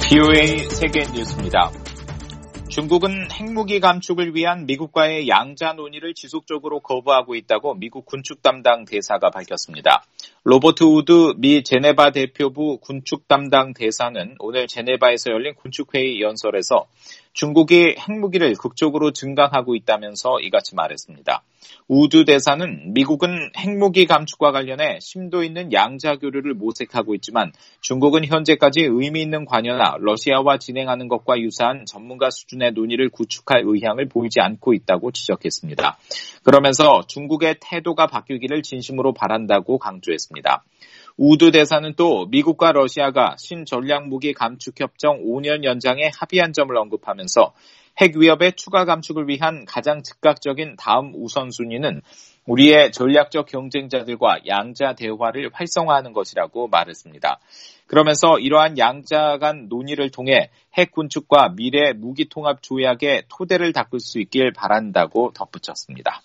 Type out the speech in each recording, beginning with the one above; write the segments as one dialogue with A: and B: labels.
A: BOA 세계 뉴스입니다. 중국은 핵무기 감축을 위한 미국과의 양자 논의를 지속적으로 거부하고 있다고 미국 군축 담당 대사가 밝혔습니다. 로버트 우드 미 제네바 대표부 군축 담당 대사는 오늘 제네바에서 열린 군축회의 연설에서 중국이 핵무기를 극적으로 증강하고 있다면서 이같이 말했습니다. 우드 대사는 미국은 핵무기 감축과 관련해 심도 있는 양자 교류를 모색하고 있지만 중국은 현재까지 의미 있는 관여나 러시아와 진행하는 것과 유사한 전문가 수준의 논의를 구축할 의향을 보이지 않고 있다고 지적했습니다. 그러면서 중국의 태도가 바뀌기를 진심으로 바란다고 강조했습니다. 우드 대사는 또 미국과 러시아가 신전략무기 감축협정 5년 연장에 합의한 점을 언급하면서 핵 위협의 추가 감축을 위한 가장 즉각적인 다음 우선순위는 우리의 전략적 경쟁자들과 양자 대화를 활성화하는 것이라고 말했습니다. 그러면서 이러한 양자 간 논의를 통해 핵 군축과 미래 무기 통합 조약의 토대를 닦을 수 있길 바란다고 덧붙였습니다.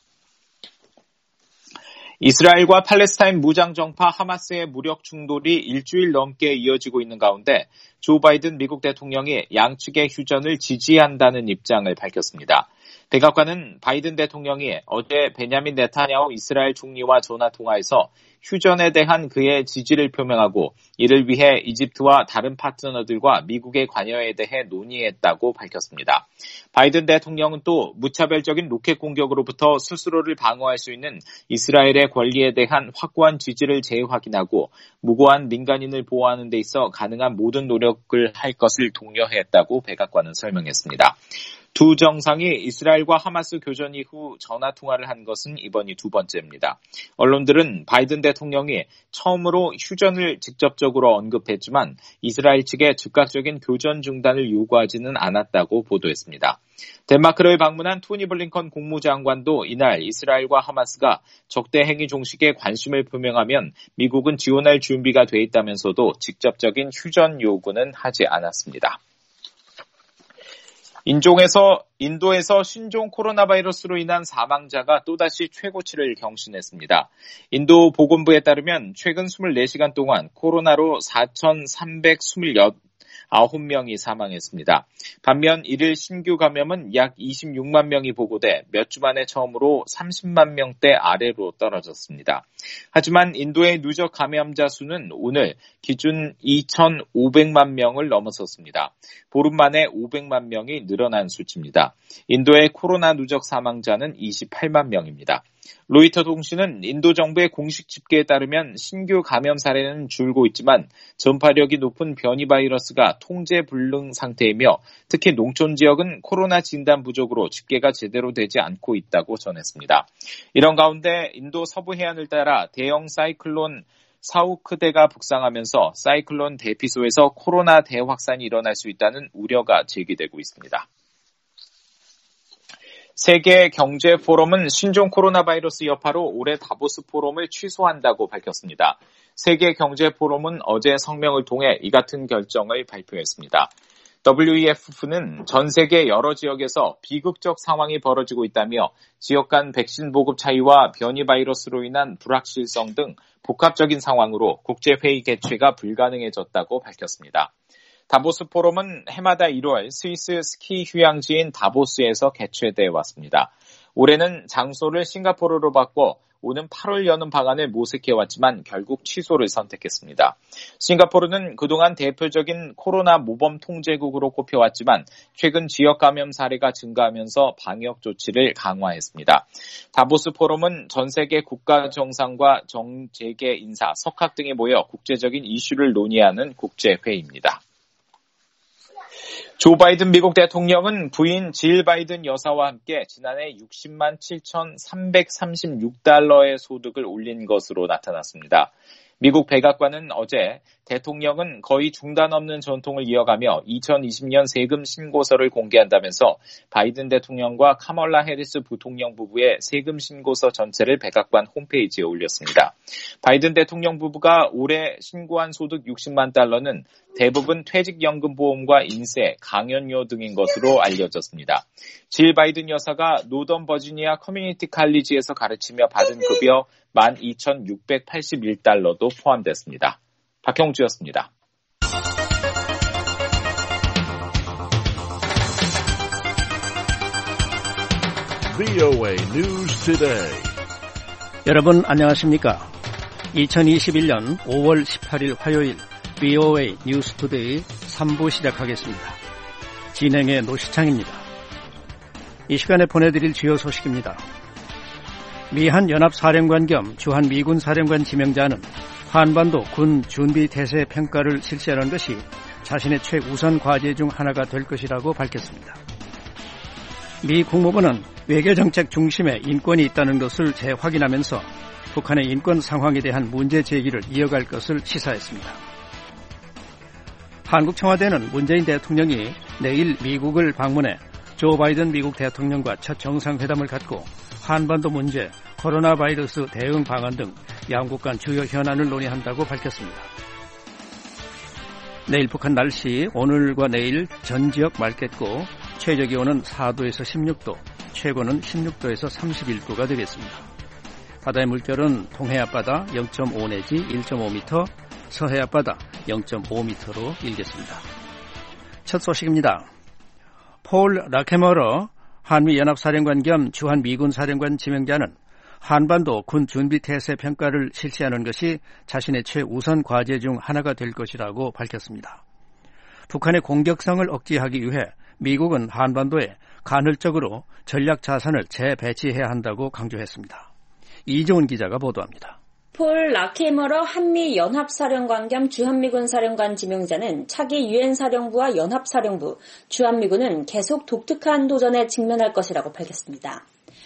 A: 이스라엘과 팔레스타인 무장정파 하마스의 무력 충돌이 일주일 넘게 이어지고 있는 가운데 조 바이든 미국 대통령이 양측의 휴전을 지지한다는 입장을 밝혔습니다. 백악관은 바이든 대통령이 어제 베냐민 네타냐후 이스라엘 총리와 전화 통화에서 휴전에 대한 그의 지지를 표명하고 이를 위해 이집트와 다른 파트너들과 미국의 관여에 대해 논의했다고 밝혔습니다. 바이든 대통령은 또 무차별적인 로켓 공격으로부터 스스로를 방어할 수 있는 이스라엘의 권리에 대한 확고한 지지를 재확인하고 무고한 민간인을 보호하는 데 있어 가능한 모든 노력을 할 것을 독려했다고 백악관은 설명했습니다. 두 정상이 이스라엘과 하마스 교전 이후 전화 통화를 한 것은 이번이 두 번째입니다. 언론들은 바이든 대통령이 처음으로 휴전을 직접적으로 언급했지만 이스라엘 측의 즉각적인 교전 중단을 요구하지는 않았다고 보도했습니다. 덴마크를 방문한 토니 블링컨 국무장관도 이날 이스라엘과 하마스가 적대 행위 종식에 관심을 표명하면 미국은 지원할 준비가 돼 있다면서도 직접적인 휴전 요구는 하지 않았습니다. 인도에서 신종 코로나 바이러스로 인한 사망자가 또다시 최고치를 경신했습니다. 인도 보건부에 따르면 최근 24시간 동안 코로나로 4,329명이 사망했습니다. 반면 1일 신규 감염은 약 26만 명이 보고돼 몇 주 만에 처음으로 30만 명대 아래로 떨어졌습니다. 하지만 인도의 누적 감염자 수는 오늘 기준 2,500만 명을 넘어섰습니다. 보름 만에 500만 명이 늘어난 수치입니다. 인도의 코로나 누적 사망자는 28만 명입니다. 로이터 통신은 인도 정부의 공식 집계에 따르면 신규 감염 사례는 줄고 있지만 전파력이 높은 변이 바이러스가 통제 불능 상태이며 특히 농촌 지역은 코로나 진단 부족으로 집계가 제대로 되지 않고 있다고 전했습니다. 이런 가운데 인도 서부 해안을 따라 대형 사이클론 사우크대가 북상하면서 사이클론 대피소에서 코로나 대확산이 일어날 수 있다는 우려가 제기되고 있습니다. 세계 경제 포럼은 신종 코로나 바이러스 여파로 올해 다보스 포럼을 취소한다고 밝혔습니다. 세계 경제 포럼은 어제 성명을 통해 이 같은 결정을 발표했습니다. WEF는 전 세계 여러 지역에서 비극적 상황이 벌어지고 있다며 지역 간 백신 보급 차이와 변이 바이러스로 인한 불확실성 등 복합적인 상황으로 국제회의 개최가 불가능해졌다고 밝혔습니다. 다보스 포럼은 해마다 1월 스위스 스키 휴양지인 다보스에서 개최돼 왔습니다. 올해는 장소를 싱가포르로 바꿔 오는 8월 여는 방안을 모색해왔지만 결국 취소를 선택했습니다. 싱가포르는 그동안 대표적인 코로나 모범 통제국으로 꼽혀왔지만 최근 지역 감염 사례가 증가하면서 방역 조치를 강화했습니다. 다보스 포럼은 전 세계 국가 정상과 정재계 인사, 석학 등이 모여 국제적인 이슈를 논의하는 국제회의입니다. 조 바이든 미국 대통령은 부인 질 바이든 여사와 함께 지난해 60만 7,336달러의 소득을 올린 것으로 나타났습니다. 미국 백악관은 어제 대통령은 거의 중단 없는 전통을 이어가며 2020년 세금 신고서를 공개한다면서 바이든 대통령과 카멀라 해리스 부통령 부부의 세금 신고서 전체를 백악관 홈페이지에 올렸습니다. 바이든 대통령 부부가 올해 신고한 소득 60만 달러는 대부분 퇴직연금보험과 인세, 강연료 등인 것으로 알려졌습니다. 질 바이든 여사가 노던 버지니아 커뮤니티 칼리지에서 가르치며 받은 급여 12,681달러도 포함됐습니다. 박형주였습니다.
B: VOA News Today.
C: 여러분 안녕하십니까? 2021년 5월 18일 화요일 VOA News Today 3부 시작하겠습니다. 진행의 노시창입니다. 이 시간에 보내드릴 주요 소식입니다. 미 한 연합사령관 겸 주한 미군 사령관 지명자는 한반도 군 준비 태세 평가를 실시하는 것이 자신의 최우선 과제 중 하나가 될 것이라고 밝혔습니다. 미 국무부는 외교정책 중심에 인권이 있다는 것을 재확인하면서 북한의 인권 상황에 대한 문제 제기를 이어갈 것을 시사했습니다. 한국 청와대는 문재인 대통령이 내일 미국을 방문해 조 바이든 미국 대통령과 첫 정상회담을 갖고 한반도 문제, 코로나 바이러스 대응 방안 등 양국 간 주요 현안을 논의한다고 밝혔습니다. 내일 북한 날씨, 오늘과 내일 전 지역 맑겠고 최저기온은 4도에서 16도, 최고는 16도에서 31도가 되겠습니다. 바다의 물결은 동해 앞바다 0.5 내지 1.5m, 서해 앞바다 0.5m로 일겠습니다. 첫 소식입니다. 폴 라케머러 한미연합사령관 겸 주한 미군 사령관 지명자는 한반도 군 준비 태세 평가를 실시하는 것이 자신의 최우선 과제 중 하나가 될 것이라고 밝혔습니다. 북한의 공격성을 억제하기 위해 미국은 한반도에 간헐적으로 전략 자산을 재배치해야 한다고 강조했습니다. 이종훈 기자가 보도합니다.
D: 폴 라케머러 한미연합사령관 겸 주한미군 사령관 지명자는 차기 유엔 사령부와 연합사령부, 주한미군은 계속 독특한 도전에 직면할 것이라고 밝혔습니다.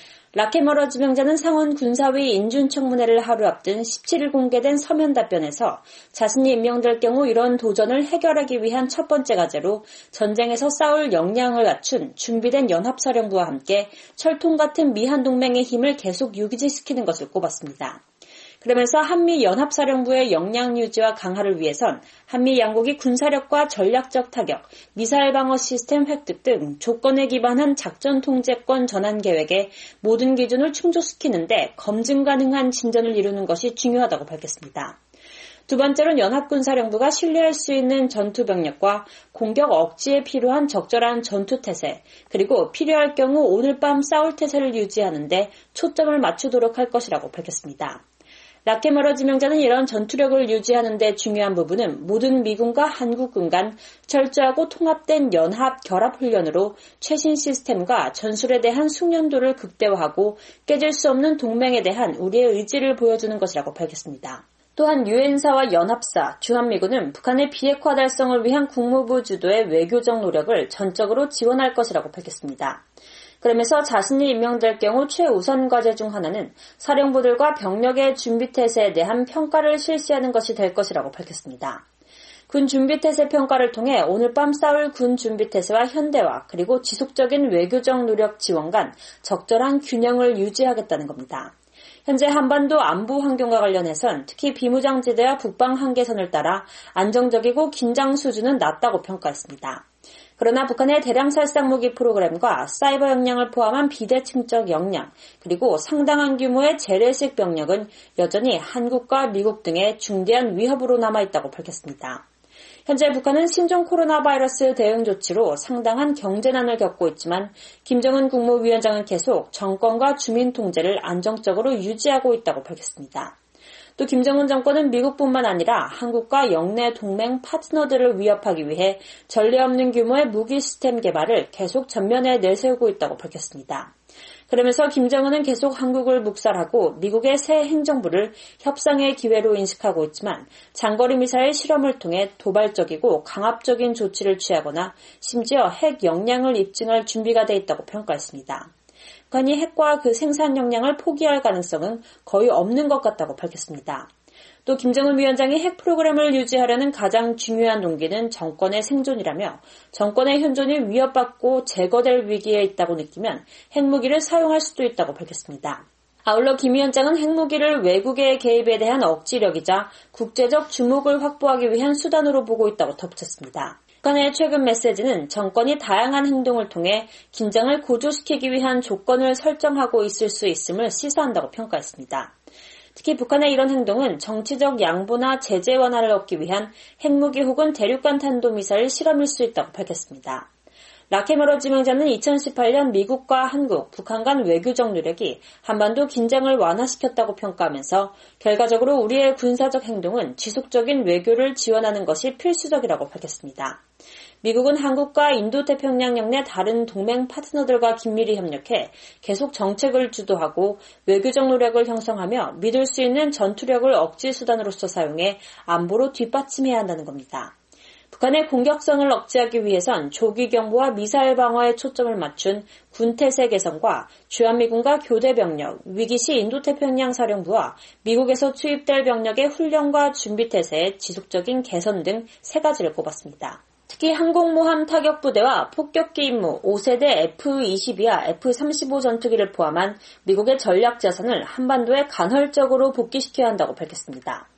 D: 라케머러 지명자는 상원 군사위 인준청문회를 하루 앞둔 17일 공개된 서면 답변에서 자신이 임명될 경우 이런 도전을 해결하기 위한 첫 번째 과제로 전쟁에서 싸울 역량을 갖춘 준비된 연합사령부와 함께 철통 같은 미한동맹의 힘을 계속 유지시키는 것을 꼽았습니다. 그러면서 한미연합사령부의 역량 유지와 강화를 위해선 한미 양국이 군사력과 전략적 타격, 미사일 방어 시스템 획득 등 조건에 기반한 작전 통제권 전환 계획의 모든 기준을 충족시키는데 검증 가능한 진전을 이루는 것이 중요하다고 밝혔습니다. 두 번째로는 연합군사령부가 신뢰할 수 있는 전투병력과 공격 억지에 필요한 적절한 전투태세, 그리고 필요할 경우 오늘 밤 싸울 태세를 유지하는 데 초점을 맞추도록 할 것이라고 밝혔습니다. 라케머러 지명자는 이런 전투력을 유지하는 데 중요한 부분은 모든 미군과 한국군 간 철저하고 통합된 연합 결합 훈련으로 최신 시스템과 전술에 대한 숙련도를 극대화하고 깨질 수 없는 동맹에 대한 우리의 의지를 보여주는 것이라고 밝혔습니다. 또한 유엔사와 연합사, 주한미군은 북한의 비핵화 달성을 위한 국무부 주도의 외교적 노력을 전적으로 지원할 것이라고 밝혔습니다. 그러면서 자신이 임명될 경우 최우선 과제 중 하나는 사령부들과 병력의 준비태세에 대한 평가를 실시하는 것이 될 것이라고 밝혔습니다. 군 준비태세 평가를 통해 오늘 밤 싸울 군 준비태세와 현대화 그리고 지속적인 외교적 노력 지원 간 적절한 균형을 유지하겠다는 겁니다. 현재 한반도 안보 환경과 관련해선 특히 비무장지대와 북방 한계선을 따라 안정적이고 긴장 수준은 낮다고 평가했습니다. 그러나 북한의 대량 살상 무기 프로그램과 사이버 역량을 포함한 비대칭적 역량, 그리고 상당한 규모의 재래식 병력은 여전히 한국과 미국 등의 중대한 위협으로 남아있다고 밝혔습니다. 현재 북한은 신종 코로나 바이러스 대응 조치로 상당한 경제난을 겪고 있지만 김정은 국무위원장은 계속 정권과 주민 통제를 안정적으로 유지하고 있다고 밝혔습니다. 또 김정은 정권은 미국뿐만 아니라 한국과 영내 동맹 파트너들을 위협하기 위해 전례 없는 규모의 무기 시스템 개발을 계속 전면에 내세우고 있다고 밝혔습니다. 그러면서 김정은은 계속 한국을 묵살하고 미국의 새 행정부를 협상의 기회로 인식하고 있지만 장거리 미사일 실험을 통해 도발적이고 강압적인 조치를 취하거나 심지어 핵 역량을 입증할 준비가 돼 있다고 평가했습니다. 북한이 핵과 그 생산 역량을 포기할 가능성은 거의 없는 것 같다고 밝혔습니다. 또 김정은 위원장이 핵 프로그램을 유지하려는 가장 중요한 동기는 정권의 생존이라며 정권의 현존이 위협받고 제거될 위기에 있다고 느끼면 핵무기를 사용할 수도 있다고 밝혔습니다. 아울러 김 위원장은 핵무기를 외국의 개입에 대한 억지력이자 국제적 주목을 확보하기 위한 수단으로 보고 있다고 덧붙였습니다. 북한의 최근 메시지는 정권이 다양한 행동을 통해 긴장을 고조시키기 위한 조건을 설정하고 있을 수 있음을 시사한다고 평가했습니다. 특히 북한의 이런 행동은 정치적 양보나 제재 완화를 얻기 위한 핵무기 혹은 대륙간 탄도미사일 실험일 수 있다고 밝혔습니다. 라케마로 지명자는 2018년 미국과 한국, 북한 간 외교적 노력이 한반도 긴장을 완화시켰다고 평가하면서 결과적으로 우리의 군사적 행동은 지속적인 외교를 지원하는 것이 필수적이라고 밝혔습니다. 미국은 한국과 인도태평양 영내 다른 동맹 파트너들과 긴밀히 협력해 계속 정책을 주도하고 외교적 노력을 형성하며 믿을 수 있는 전투력을 억지 수단으로서 사용해 안보로 뒷받침해야 한다는 겁니다. 북한의 공격성을 억제하기 위해선 조기 경보와 미사일 방어에 초점을 맞춘 군태세 개선과 주한미군과 교대 병력, 위기시 인도태평양 사령부와 미국에서 투입될 병력의 훈련과 준비 태세의 지속적인 개선 등 세 가지를 꼽았습니다. 특히 항공모함 타격부대와 폭격기 임무 5세대 F-22와 F-35 전투기를 포함한 미국의 전략 자산을 한반도에 간헐적으로 복귀시켜야 한다고 밝혔습니다.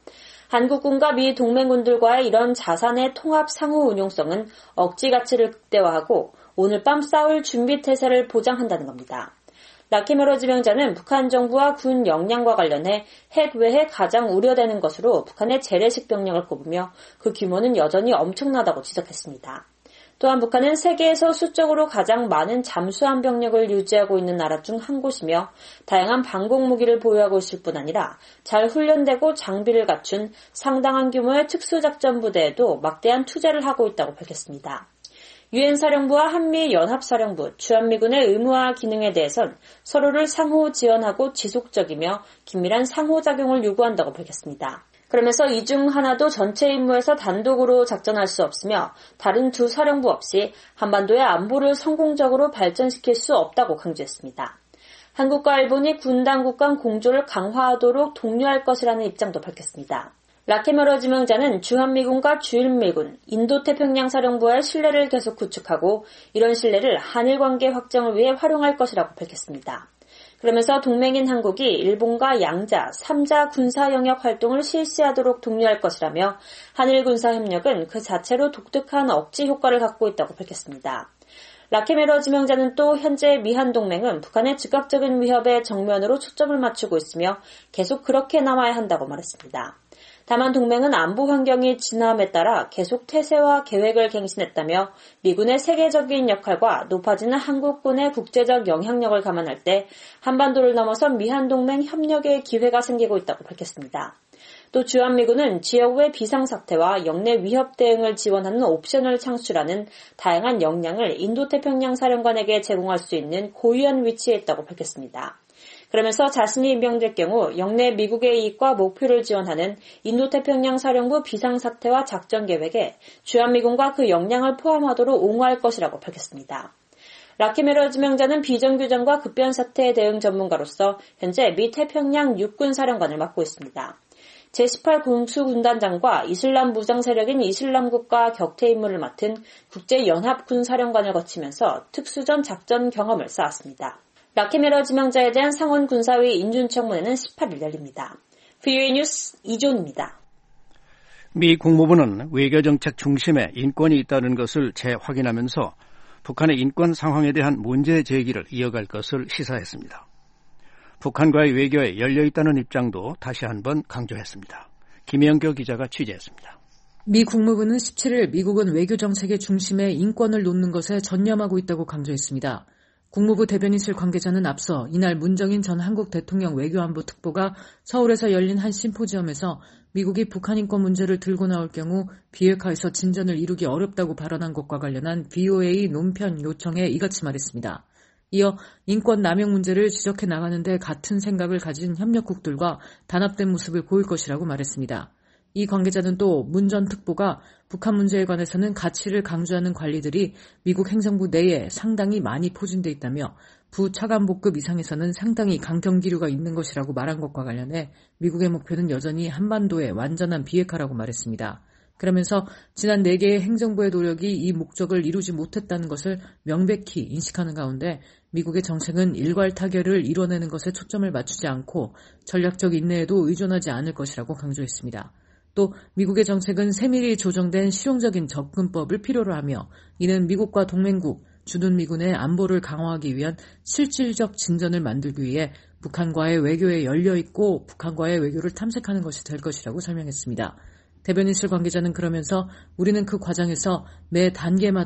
D: 한국군과 미 동맹군들과의 이런 자산의 통합 상호 운용성은 억지 가치를 극대화하고 오늘 밤 싸울 준비 태세를 보장한다는 겁니다. 라케마로 지명자는 북한 정부와 군 역량과 관련해 핵 외에 가장 우려되는 것으로 북한의 재래식 병력을 꼽으며 그 규모는 여전히 엄청나다고 지적했습니다. 또한 북한은 세계에서 수적으로 가장 많은 잠수함 병력을 유지하고 있는 나라 중 한 곳이며 다양한 방공 무기를 보유하고 있을 뿐 아니라 잘 훈련되고 장비를 갖춘 상당한 규모의 특수작전 부대에도 막대한 투자를 하고 있다고 밝혔습니다. 유엔 사령부와 한미 연합사령부, 주한미군의 의무와 기능에 대해선 서로를 상호 지원하고 지속적이며 긴밀한 상호작용을 요구한다고 밝혔습니다. 그러면서 이 중 하나도 전체 임무에서 단독으로 작전할 수 없으며 다른 두 사령부 없이 한반도의 안보를 성공적으로 발전시킬 수 없다고 강조했습니다. 한국과 일본이 군 당국 간 공조를 강화하도록 독려할 것이라는 입장도 밝혔습니다. 라케마로 지명자는 주한미군과 주일미군, 인도태평양 사령부와의 신뢰를 계속 구축하고 이런 신뢰를 한일 관계 확장을 위해 활용할 것이라고 밝혔습니다. 그러면서 동맹인 한국이 일본과 양자, 3자 군사 영역 활동을 실시하도록 독려할 것이라며 한일 군사 협력은 그 자체로 독특한 억지 효과를 갖고 있다고 밝혔습니다. 라케마로 지명자는 또 현재 미한 동맹은 북한의 즉각적인 위협에 정면으로 초점을 맞추고 있으며 계속 그렇게 남아야 한다고 말했습니다. 다만 동맹은 안보 환경이 진화함에 따라 계속 태세와 계획을 갱신했다며 미군의 세계적인 역할과 높아지는 한국군의 국제적 영향력을 감안할 때 한반도를 넘어선 미한동맹 협력의 기회가 생기고 있다고 밝혔습니다. 또 주한미군은 지역 외 비상사태와 영내 위협 대응을 지원하는 옵션을 창출하는 다양한 역량을 인도태평양 사령관에게 제공할 수 있는 고유한 위치에 있다고 밝혔습니다. 그러면서 자신이 임명될 경우 영내 미국의 이익과 목표를 지원하는 인도태평양 사령부 비상사태와 작전계획에 주한미군과 그 역량을 포함하도록 옹호할 것이라고 밝혔습니다. 라케마로 지명자는 비정규전과 급변사태에 대응 전문가로서 현재 미 태평양 육군사령관을 맡고 있습니다. 제18 군수군단장과 이슬람 무장 세력인 이슬람국가 격퇴 임무를 맡은 국제연합군사령관을 거치면서 특수전 작전 경험을 쌓았습니다. 라케마로 지명자에 대한 상원 군사위 인준청문회는 18일 열립니다. VOA 뉴스 이존입니다.
C: 미 국무부는 외교정책 중심에 인권이 있다는 것을 재확인하면서 북한의 인권 상황에 대한 문제 제기를 이어갈 것을 시사했습니다. 북한과의 외교에 열려있다는 입장도 다시 한번 강조했습니다. 김영교 기자가 취재했습니다.
E: 미 국무부는 17일 미국은 외교정책의 중심에 인권을 놓는 것에 전념하고 있다고 강조했습니다. 국무부 대변인실 관계자는 앞서 이날 문정인 전 한국 대통령 외교안보 특보가 서울에서 열린 한 심포지엄에서 미국이 북한 인권 문제를 들고 나올 경우 비핵화에서 진전을 이루기 어렵다고 발언한 것과 관련한 VOA 논편 요청에 이같이 말했습니다. 이어 인권 남용 문제를 지적해 나가는데 같은 생각을 가진 협력국들과 단합된 모습을 보일 것이라고 말했습니다. 이 관계자는 또 문 전 특보가 북한 문제에 관해서는 가치를 강조하는 관리들이 미국 행정부 내에 상당히 많이 포진돼 있다며 부차관복급 이상에서는 상당히 강경기류가 있는 것이라고 말한 것과 관련해 미국의 목표는 여전히 한반도의 완전한 비핵화라고 말했습니다. 그러면서 지난 4개의 행정부의 노력이 이 목적을 이루지 못했다는 것을 명백히 인식하는 가운데 미국의 정책은 일괄 타결을 이뤄내는 것에 초점을 맞추지 않고 전략적 인내에도 의존하지 않을 것이라고 강조했습니다. 또 미국의 정책은 세밀히 조정된 실용적인 접근법을 필요로 하며 이는 미국과 동맹국, 주둔미군의 안보를 강화하기 위한 실질적 진전을 만들기 위해 북한과의 외교에 열려있고 북한과의 외교를 탐색하는 것이 될 것이라고 설명했습니다. 대변인실 관계자는 그러면서 우리는 그 과정에서 매 단계마다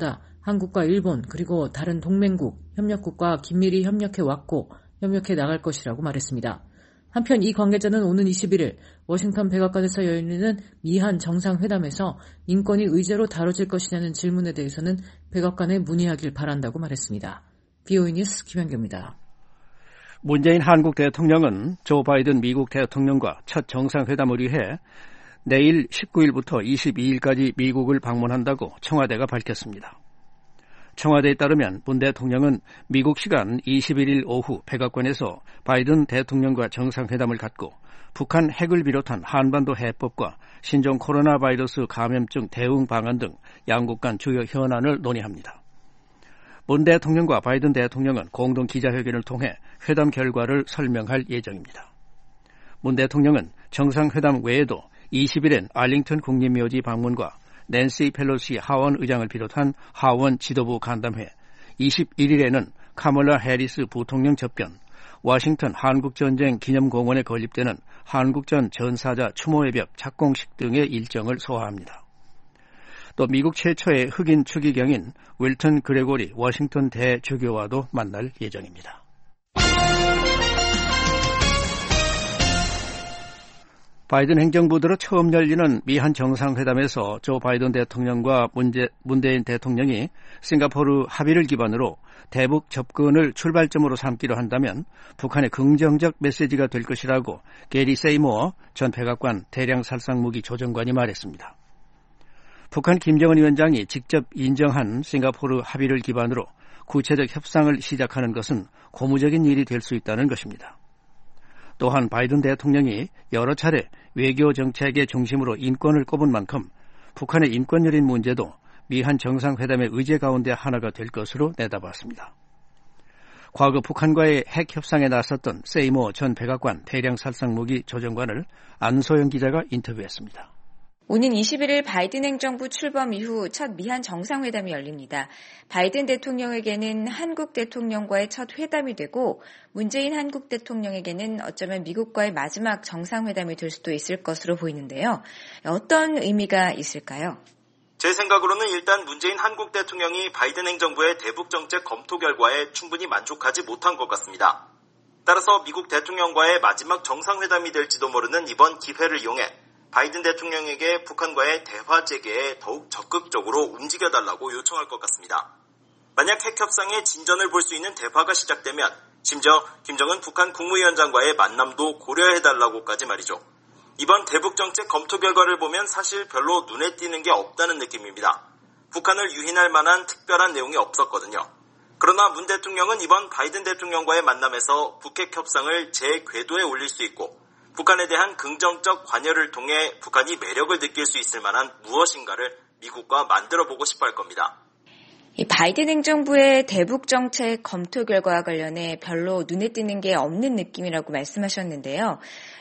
E: 한국과 일본 그리고 다른 동맹국, 협력국과 긴밀히 협력해 왔고 협력해 나갈 것이라고 말했습니다. 한편 이 관계자는 오는 21일 워싱턴 백악관에서 열리는 미한 정상회담에서 인권이 의제로 다뤄질 것이냐는 질문에 대해서는 백악관에 문의하길 바란다고 말했습니다. BOE 뉴스 김현규입니다.
C: 문재인 한국 대통령은 조 바이든 미국 대통령과 첫 정상회담을 위해 내일 19일부터 22일까지 미국을 방문한다고 청와대가 밝혔습니다. 청와대에 따르면 문 대통령은 미국 시간 21일 오후 백악관에서 바이든 대통령과 정상회담을 갖고 북한 핵을 비롯한 한반도 해법과 신종 코로나 바이러스 감염증 대응 방안 등 양국 간 주요 현안을 논의합니다. 문 대통령과 바이든 대통령은 공동 기자회견을 통해 회담 결과를 설명할 예정입니다. 문 대통령은 정상회담 외에도 20일엔 알링턴 국립묘지 방문과 낸시 펠로시 하원 의장을 비롯한 하원 지도부 간담회, 21일에는 카멀라 해리스 부통령 접견, 워싱턴 한국전쟁 기념공원에 건립되는 한국전 전사자 추모의 벽 착공식 등의 일정을 소화합니다. 또 미국 최초의 흑인 추기경인 윌턴 그레고리 워싱턴 대주교와도 만날 예정입니다. 바이든 행정부 들어 처음 열리는 미한 정상회담에서 조 바이든 대통령과 문재인 대통령이 싱가포르 합의를 기반으로 대북 접근을 출발점으로 삼기로 한다면 북한의 긍정적 메시지가 될 것이라고 게리 세이모어 전 백악관 대량 살상무기 조정관이 말했습니다. 북한 김정은 위원장이 직접 인정한 싱가포르 합의를 기반으로 구체적 협상을 시작하는 것은 고무적인 일이 될 수 있다는 것입니다. 또한 바이든 대통령이 여러 차례 외교 정책의 중심으로 인권을 꼽은 만큼 북한의 인권열린 문제도 미한 정상회담의 의제 가운데 하나가 될 것으로 내다봤습니다. 과거 북한과의 핵 협상에 나섰던 세이모 전 백악관 대량 살상무기 조정관을 안소영 기자가 인터뷰했습니다.
F: 오는 21일 바이든 행정부 출범 이후 첫 미한 정상회담이 열립니다. 바이든 대통령에게는 한국 대통령과의 첫 회담이 되고 문재인 한국 대통령에게는 어쩌면 미국과의 마지막 정상회담이 될 수도 있을 것으로 보이는데요. 어떤 의미가 있을까요?
G: 제 생각으로는 일단 문재인 한국 대통령이 바이든 행정부의 대북 정책 검토 결과에 충분히 만족하지 못한 것 같습니다. 따라서 미국 대통령과의 마지막 정상회담이 될지도 모르는 이번 기회를 이용해 바이든 대통령에게 북한과의 대화 재개에 더욱 적극적으로 움직여달라고 요청할 것 같습니다. 만약 핵협상의 진전을 볼 수 있는 대화가 시작되면 심지어 김정은 북한 국무위원장과의 만남도 고려해달라고까지 말이죠. 이번 대북정책 검토 결과를 보면 사실 별로 눈에 띄는 게 없다는 느낌입니다. 북한을 유인할 만한 특별한 내용이 없었거든요. 그러나 문 대통령은 이번 바이든 대통령과의 만남에서 북핵 협상을 제 궤도에 올릴 수 있고 북한에 대한 긍정적 관여를 통해 북한이 매력을 느낄 수 있을 만한 무엇인가를 미국과 만들어보고 싶어 할 겁니다.
F: 이 바이든 행정부의 대북 정책 검토 결과와 관련해 별로 눈에 띄는 게 없는 느낌이라고 말씀하셨는데요.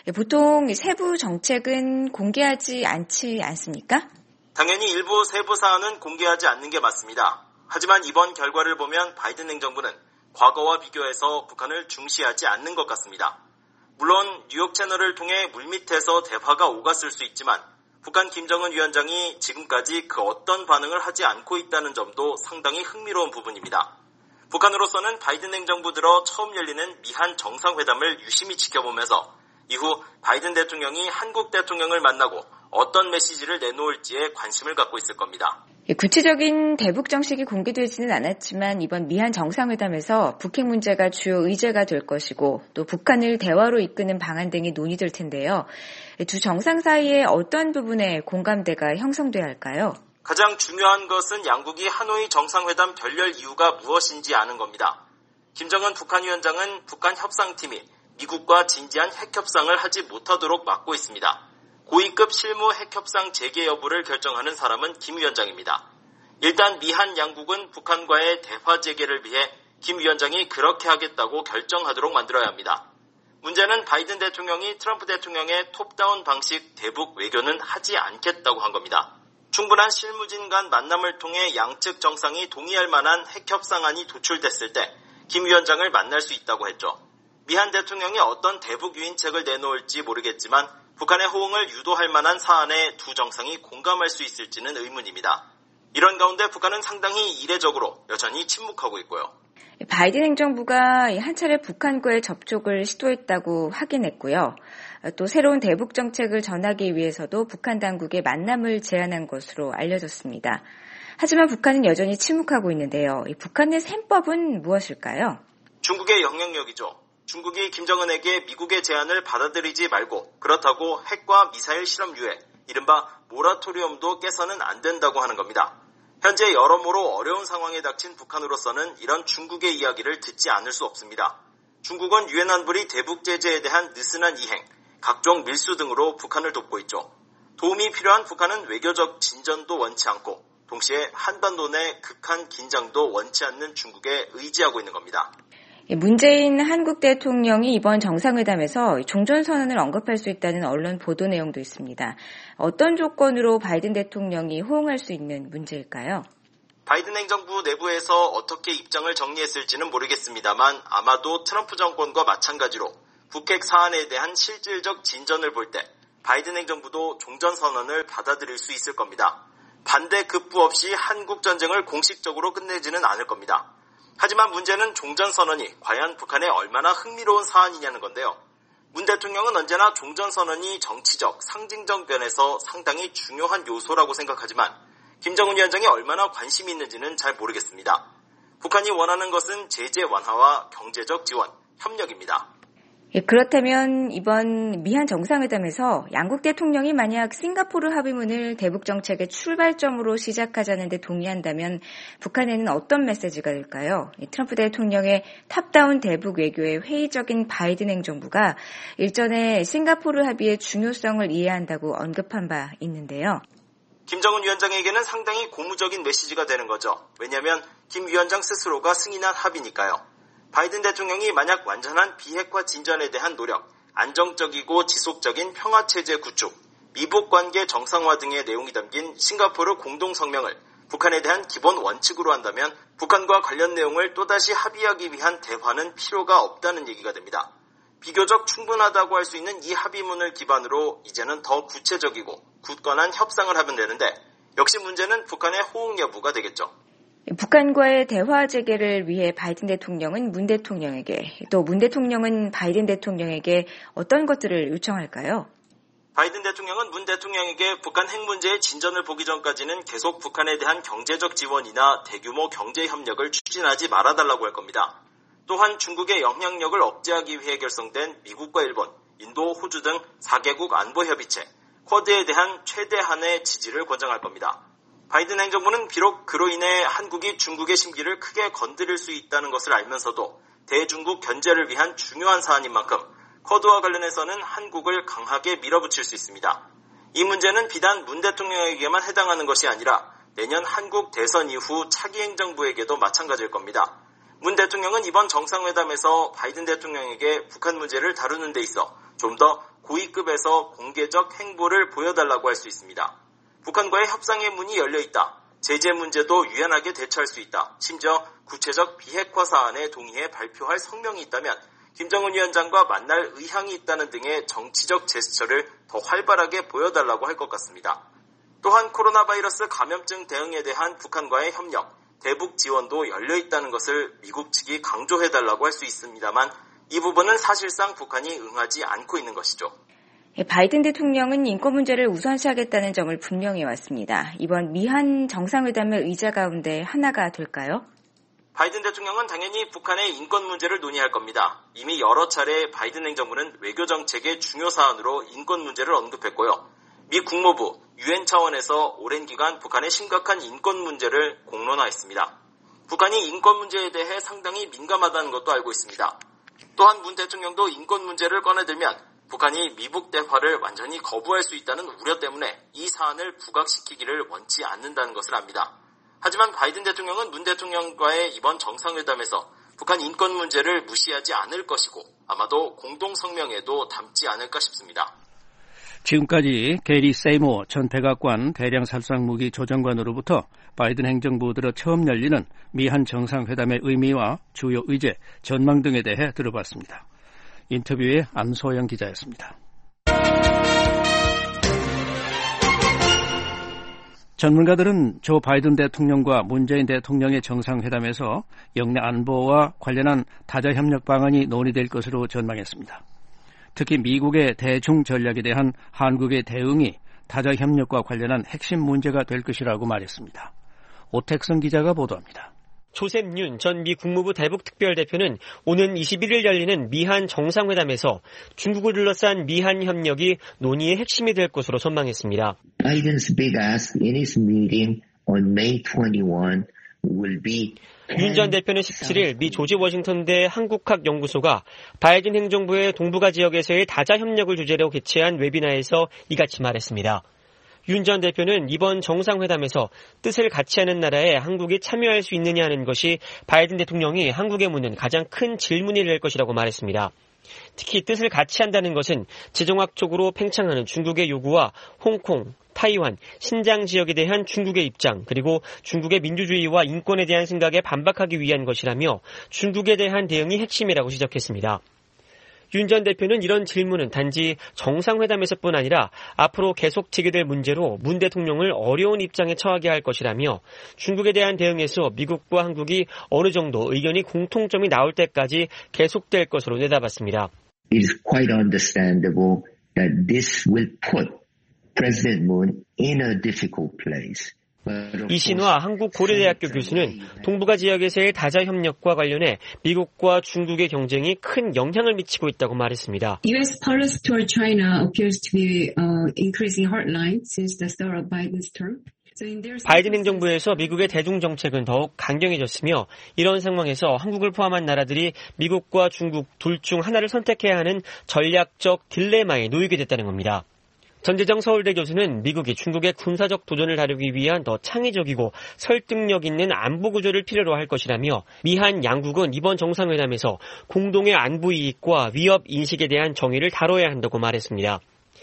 F: 보통 세부 정책은 공개하지 않지 않습니까?
G: 당연히 일부 세부 사안은 공개하지 않는 게 맞습니다. 하지만 이번 결과를 보면 바이든 행정부는 과거와 비교해서 북한을 중시하지 않는 것 같습니다. 물론 뉴욕 채널을 통해 물밑에서 대화가 오갔을 수 있지만 북한 김정은 위원장이 지금까지 그 어떤 반응을 하지 않고 있다는 점도 상당히 흥미로운 부분입니다. 북한으로서는 바이든 행정부 들어 처음 열리는 미한 정상회담을 유심히 지켜보면서 이후 바이든 대통령이 한국 대통령을 만나고 어떤 메시지를 내놓을지에 관심을 갖고 있을 겁니다.
F: 구체적인 대북 정책이 공개되지는 않았지만 이번 미한 정상회담에서 북핵 문제가 주요 의제가 될 것이고 또 북한을 대화로 이끄는 방안 등이 논의될 텐데요. 두 정상 사이에 어떤 부분에 공감대가 형성돼야 할까요?
G: 가장 중요한 것은 양국이 하노이 정상회담 결렬 이유가 무엇인지 아는 겁니다. 김정은 북한 위원장은 북한 협상팀이 미국과 진지한 핵협상을 하지 못하도록 막고 있습니다. 고위급 실무 핵협상 재개 여부를 결정하는 사람은 김 위원장입니다. 일단 미한 양국은 북한과의 대화 재개를 위해 김 위원장이 그렇게 하겠다고 결정하도록 만들어야 합니다. 문제는 바이든 대통령이 트럼프 대통령의 톱다운 방식 대북 외교는 하지 않겠다고 한 겁니다. 충분한 실무진 간 만남을 통해 양측 정상이 동의할 만한 핵협상안이 도출됐을 때 김 위원장을 만날 수 있다고 했죠. 미한 대통령이 어떤 대북 유인책을 내놓을지 모르겠지만 북한의 호응을 유도할 만한 사안에 두 정상이 공감할 수 있을지는 의문입니다. 이런 가운데 북한은 상당히 이례적으로 여전히 침묵하고 있고요.
F: 바이든 행정부가 한 차례 북한과의 접촉을 시도했다고 확인했고요. 또 새로운 대북 정책을 전하기 위해서도 북한 당국에 만남을 제안한 것으로 알려졌습니다. 하지만 북한은 여전히 침묵하고 있는데요. 북한의 셈법은 무엇일까요?
G: 중국의 영향력이죠. 중국이 김정은에게 미국의 제안을 받아들이지 말고 그렇다고 핵과 미사일 실험 유예, 이른바 모라토리엄도 깨서는 안 된다고 하는 겁니다. 현재 여러모로 어려운 상황에 닥친 북한으로서는 이런 중국의 이야기를 듣지 않을 수 없습니다. 중국은 유엔 안보리 대북 제재에 대한 느슨한 이행, 각종 밀수 등으로 북한을 돕고 있죠. 도움이 필요한 북한은 외교적 진전도 원치 않고 동시에 한반도 내 극한 긴장도 원치 않는 중국에 의지하고 있는 겁니다.
F: 문재인 한국 대통령이 이번 정상회담에서 종전선언을 언급할 수 있다는 언론 보도 내용도 있습니다. 어떤 조건으로 바이든 대통령이 호응할 수 있는 문제일까요?
G: 바이든 행정부 내부에서 어떻게 입장을 정리했을지는 모르겠습니다만 아마도 트럼프 정권과 마찬가지로 북핵 사안에 대한 실질적 진전을 볼 때 바이든 행정부도 종전선언을 받아들일 수 있을 겁니다. 반대 급부 없이 한국 전쟁을 공식적으로 끝내지는 않을 겁니다. 하지만 문제는 종전선언이 과연 북한에 얼마나 흥미로운 사안이냐는 건데요. 문 대통령은 언제나 종전선언이 정치적, 상징적 면에서 상당히 중요한 요소라고 생각하지만 김정은 위원장이 얼마나 관심이 있는지는 잘 모르겠습니다. 북한이 원하는 것은 제재 완화와 경제적 지원, 협력입니다.
F: 그렇다면 이번 미한 정상회담에서 양국 대통령이 만약 싱가포르 합의문을 대북 정책의 출발점으로 시작하자는 데 동의한다면 북한에는 어떤 메시지가 될까요? 트럼프 대통령의 탑다운 대북 외교에 회의적인 바이든 행정부가 일전에 싱가포르 합의의 중요성을 이해한다고 언급한 바 있는데요.
G: 김정은 위원장에게는 상당히 고무적인 메시지가 되는 거죠. 왜냐하면 김 위원장 스스로가 승인한 합의니까요. 바이든 대통령이 만약 완전한 비핵화 진전에 대한 노력, 안정적이고 지속적인 평화체제 구축, 미북 관계 정상화 등의 내용이 담긴 싱가포르 공동성명을 북한에 대한 기본 원칙으로 한다면 북한과 관련 내용을 또다시 합의하기 위한 대화는 필요가 없다는 얘기가 됩니다. 비교적 충분하다고 할 수 있는 이 합의문을 기반으로 이제는 더 구체적이고 굳건한 협상을 하면 되는데 역시 문제는 북한의 호응 여부가 되겠죠.
F: 북한과의 대화 재개를 위해 바이든 대통령은 문 대통령에게 또 문 대통령은 바이든 대통령에게 어떤 것들을 요청할까요?
G: 바이든 대통령은 문 대통령에게 북한 핵 문제의 진전을 보기 전까지는 계속 북한에 대한 경제적 지원이나 대규모 경제 협력을 추진하지 말아달라고 할 겁니다. 또한 중국의 영향력을 억제하기 위해 결성된 미국과 일본, 인도, 호주 등 4개국 안보협의체, 쿼드에 대한 최대한의 지지를 권장할 겁니다. 바이든 행정부는 비록 그로 인해 한국이 중국의 심기를 크게 건드릴 수 있다는 것을 알면서도 대중국 견제를 위한 중요한 사안인 만큼 쿼드와 관련해서는 한국을 강하게 밀어붙일 수 있습니다. 이 문제는 비단 문 대통령에게만 해당하는 것이 아니라 내년 한국 대선 이후 차기 행정부에게도 마찬가지일 겁니다. 문 대통령은 이번 정상회담에서 바이든 대통령에게 북한 문제를 다루는 데 있어 좀 더 고위급에서 공개적 행보를 보여달라고 할 수 있습니다. 북한과의 협상의 문이 열려있다. 제재 문제도 유연하게 대처할 수 있다. 심지어 구체적 비핵화 사안에 동의해 발표할 성명이 있다면 김정은 위원장과 만날 의향이 있다는 등의 정치적 제스처를 더 활발하게 보여달라고 할 것 같습니다. 또한 코로나 바이러스 감염증 대응에 대한 북한과의 협력, 대북 지원도 열려있다는 것을 미국 측이 강조해달라고 할 수 있습니다만 이 부분은 사실상 북한이 응하지 않고 있는 것이죠.
F: 바이든 대통령은 인권 문제를 우선시하겠다는 점을 분명히 해왔습니다. 이번 미한 정상회담의 의자 가운데 하나가 될까요?
G: 바이든 대통령은 당연히 북한의 인권 문제를 논의할 겁니다. 이미 여러 차례 바이든 행정부는 외교 정책의 중요 사안으로 인권 문제를 언급했고요. 미 국무부, 유엔 차원에서 오랜 기간 북한의 심각한 인권 문제를 공론화했습니다. 북한이 인권 문제에 대해 상당히 민감하다는 것도 알고 있습니다. 또한 문 대통령도 인권 문제를 꺼내들면 북한이 미북 대화를 완전히 거부할 수 있다는 우려 때문에 이 사안을 부각시키기를 원치 않는다는 것을 압니다. 하지만 바이든 대통령은 문 대통령과의 이번 정상회담에서 북한 인권 문제를 무시하지 않을 것이고 아마도 공동성명에도 담지 않을까 싶습니다.
C: 지금까지 게리 세이모 전 백악관 대량살상무기 조정관으로부터 바이든 행정부 들어 처음 열리는 미한 정상회담의 의미와 주요 의제, 전망 등에 대해 들어봤습니다. 인터뷰의 안소영 기자였습니다. 전문가들은 조 바이든 대통령과 문재인 대통령의 정상회담에서 영내 안보와 관련한 다자 협력 방안이 논의될 것으로 전망했습니다. 특히 미국의 대중 전략에 대한 한국의 대응이 다자 협력과 관련한 핵심 문제가 될 것이라고 말했습니다. 오택성 기자가 보도합니다.
H: 조셉 윤 전 미 국무부 대북특별대표는 오는 21일 열리는 미한 정상회담에서 중국을 둘러싼 미한 협력이 논의의 핵심이 될 것으로 전망했습니다.
I: Biden's big ask in his meeting on May 21 will be
H: 윤 전 대표는 17일 미 조지 워싱턴대 한국학연구소가 바이든 행정부의 동북아 지역에서의 다자 협력을 주제로 개최한 웨비나에서 이같이 말했습니다. 윤 전 대표는 이번 정상회담에서 뜻을 같이 하는 나라에 한국이 참여할 수 있느냐 하는 것이 바이든 대통령이 한국에 묻는 가장 큰 질문이 될 것이라고 말했습니다. 특히 뜻을 같이 한다는 것은 지정학적으로 팽창하는 중국의 요구와 홍콩, 타이완, 신장 지역에 대한 중국의 입장, 그리고 중국의 민주주의와 인권에 대한 생각에 반박하기 위한 것이라며 중국에 대한 대응이 핵심이라고 지적했습니다. 윤 전 대표는 이런 질문은 단지 정상회담에서뿐 아니라 앞으로 계속 제기될 문제로 문 대통령을 어려운 입장에 처하게 할 것이라며 중국에 대한 대응에서 미국과 한국이 어느 정도 의견이 공통점이 나올 때까지 계속될 것으로 내다봤습니다.
I: It is quite understandable that this will put President Moon in a difficult place.
H: 이신화 한국고려대학교 교수는 동북아 지역에서의 다자 협력과 관련해 미국과 중국의 경쟁이 큰 영향을 미치고 있다고 말했습니다.
J: U.S. policy toward China appears to be increasing hardline since the start of Biden's term.
H: 바이든 행정부에서 미국의 대중 정책은 더욱 강경해졌으며 이런 상황에서 한국을 포함한 나라들이 미국과 중국 둘 중 하나를 선택해야 하는 전략적 딜레마에 놓이게 됐다는 겁니다. 전재정 서울대 교수는 미국이 중국의 군사적 도전을 다루기 위한 더 창의적이고 설득력 있는 안보 구조를 필요로 할 것이라며 미한 양국은 이번 정상회담에서 공동의 안보 이익과 위협 인식에 대한 정의를 다뤄야 한다고 말했습니다.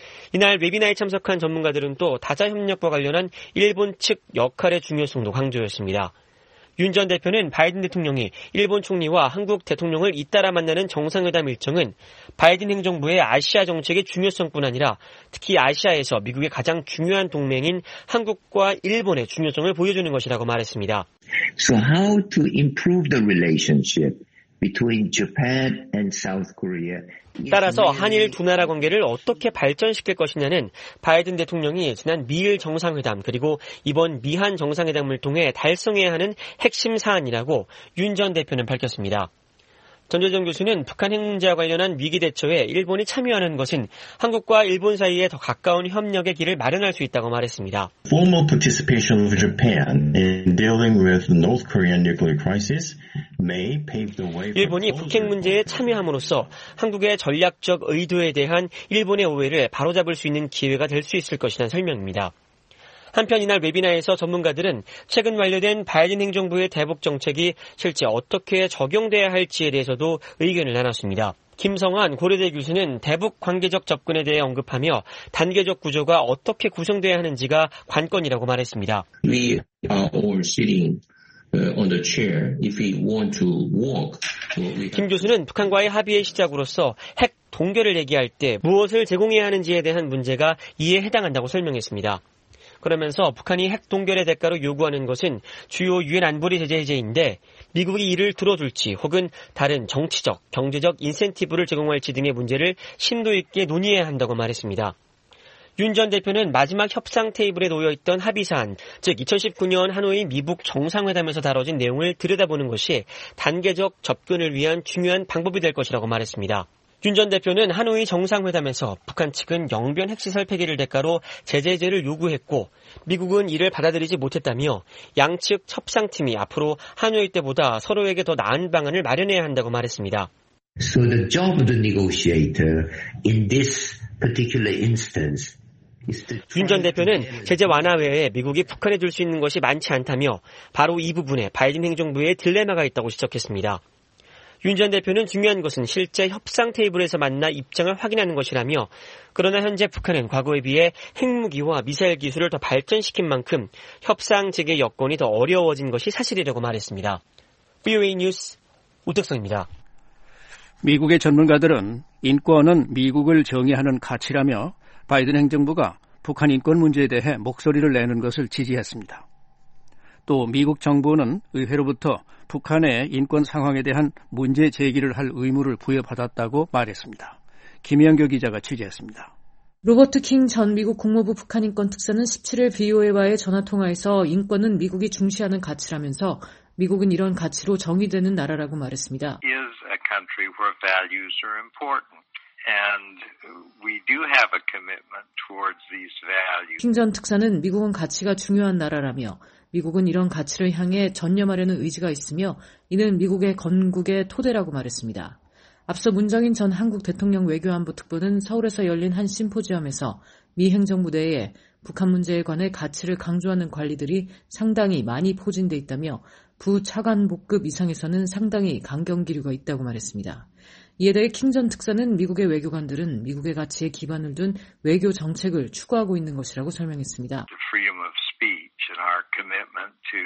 H: 이날 웨비나에 참석한 전문가들은 또 다자 협력과 관련한 일본 측 역할의 중요성도 강조했습니다. 윤 전 대표는 바이든 대통령이 일본 총리와 한국 대통령을 잇따라 만나는 정상회담 일정은 바이든 행정부의 아시아 정책의 중요성뿐 아니라 특히 아시아에서 미국의 가장 중요한 동맹인 한국과 일본의 중요성을 보여주는 것이라고 말했습니다.
I: So how to improve the relationship between Japan and South Korea?
H: 따라서 한일 두 나라 관계를 어떻게 발전시킬 것이냐는 바이든 대통령이 지난 미일 정상회담 그리고 이번 미한 정상회담을 통해 달성해야 하는 핵심 사안이라고 윤 전 대표는 밝혔습니다. 전재정 교수는 북한 핵 문제와 관련한 위기 대처에 일본이 참여하는 것은 한국과 일본 사이에 더 가까운 협력의 길을 마련할 수 있다고 말했습니다.
K: Formal participation of Japan in dealing with the North Korean nuclear crisis may pave the way.
H: 일본이 북핵 문제에 참여함으로써 한국의 전략적 의도에 대한 일본의 오해를 바로잡을 수 있는 기회가 될 수 있을 것이라는 설명입니다. 한편 이날 웨비나에서 전문가들은 최근 완료된 바이든 행정부의 대북 정책이 실제 어떻게 적용돼야 할지에 대해서도 의견을 나눴습니다. 김성환 고려대 교수는 대북 관계적 접근에 대해 언급하며 단계적 구조가 어떻게 구성돼야 하는지가 관건이라고 말했습니다.
L: We are all sitting on the chair. If we want to walk,
H: 김 교수는 북한과의 합의의 시작으로서 핵 동결을 얘기할 때 무엇을 제공해야 하는지에 대한 문제가 이에 해당한다고 설명했습니다. 그러면서 북한이 핵 동결의 대가로 요구하는 것은 주요 유엔 안보리 제재 해제인데 미국이 이를 들어줄지 혹은 다른 정치적, 경제적 인센티브를 제공할지 등의 문제를 심도 있게 논의해야 한다고 말했습니다. 윤 전 대표는 마지막 협상 테이블에 놓여있던 합의사안, 즉 2019년 하노이 미북 정상회담에서 다뤄진 내용을 들여다보는 것이 단계적 접근을 위한 중요한 방법이 될 것이라고 말했습니다. 윤 전 대표는 하노이 정상회담에서 북한 측은 영변 핵시설 폐기를 대가로 제재 해제를 요구했고 미국은 이를 받아들이지 못했다며 양측 협상팀이 앞으로 하노이 때보다 서로에게 더 나은 방안을 마련해야 한다고 말했습니다.
I: So the job of the negotiator in this particular instance
H: 윤 전 대표는 제재 완화 외에 미국이 북한에 줄 수 있는 것이 많지 않다며 바로 이 부분에 바이든 행정부의 딜레마가 있다고 지적했습니다. 윤 전 대표는 중요한 것은 실제 협상 테이블에서 만나 입장을 확인하는 것이라며 그러나 현재 북한은 과거에 비해 핵무기와 미사일 기술을 더 발전시킨 만큼 협상 재개 여건이 더 어려워진 것이 사실이라고 말했습니다. VOA 뉴스 오택성입니다.
C: 미국의 전문가들은 인권은 미국을 정의하는 가치라며 바이든 행정부가 북한 인권 문제에 대해 목소리를 내는 것을 지지했습니다. 또 미국 정부는 의회로부터 북한의 인권 상황에 대한 문제 제기를 할 의무를 부여받았다고 말했습니다. 김영교 기자가 취재했습니다.
E: 로버트 킹 전 미국 국무부 북한인권 특사는 17일 VOA와의 전화통화에서 인권은 미국이 중시하는 가치라면서 미국은 이런 가치로 정의되는 나라라고 말했습니다.
M: is a country where values are important. And we do have a commitment towards these values.
E: 킹 전 특사는 미국은 가치가 중요한 나라라며 미국은 이런 가치를 향해 전념하려는 의지가 있으며 이는 미국의 건국의 토대라고 말했습니다. 앞서 문정인 전 한국 대통령 외교안보 특보는 서울에서 열린 한 심포지엄에서 미 행정부 내에 북한 문제에 관해 가치를 강조하는 관리들이 상당히 많이 포진돼 있다며 부차관복급 이상에서는 상당히 강경 기류가 있다고 말했습니다. 이에 대해 킹 전 특사는 미국의 외교관들은 미국의 가치에 기반을 둔 외교 정책을 추구하고 있는 것이라고 설명했습니다.
M: Freedom of speech and our commitment to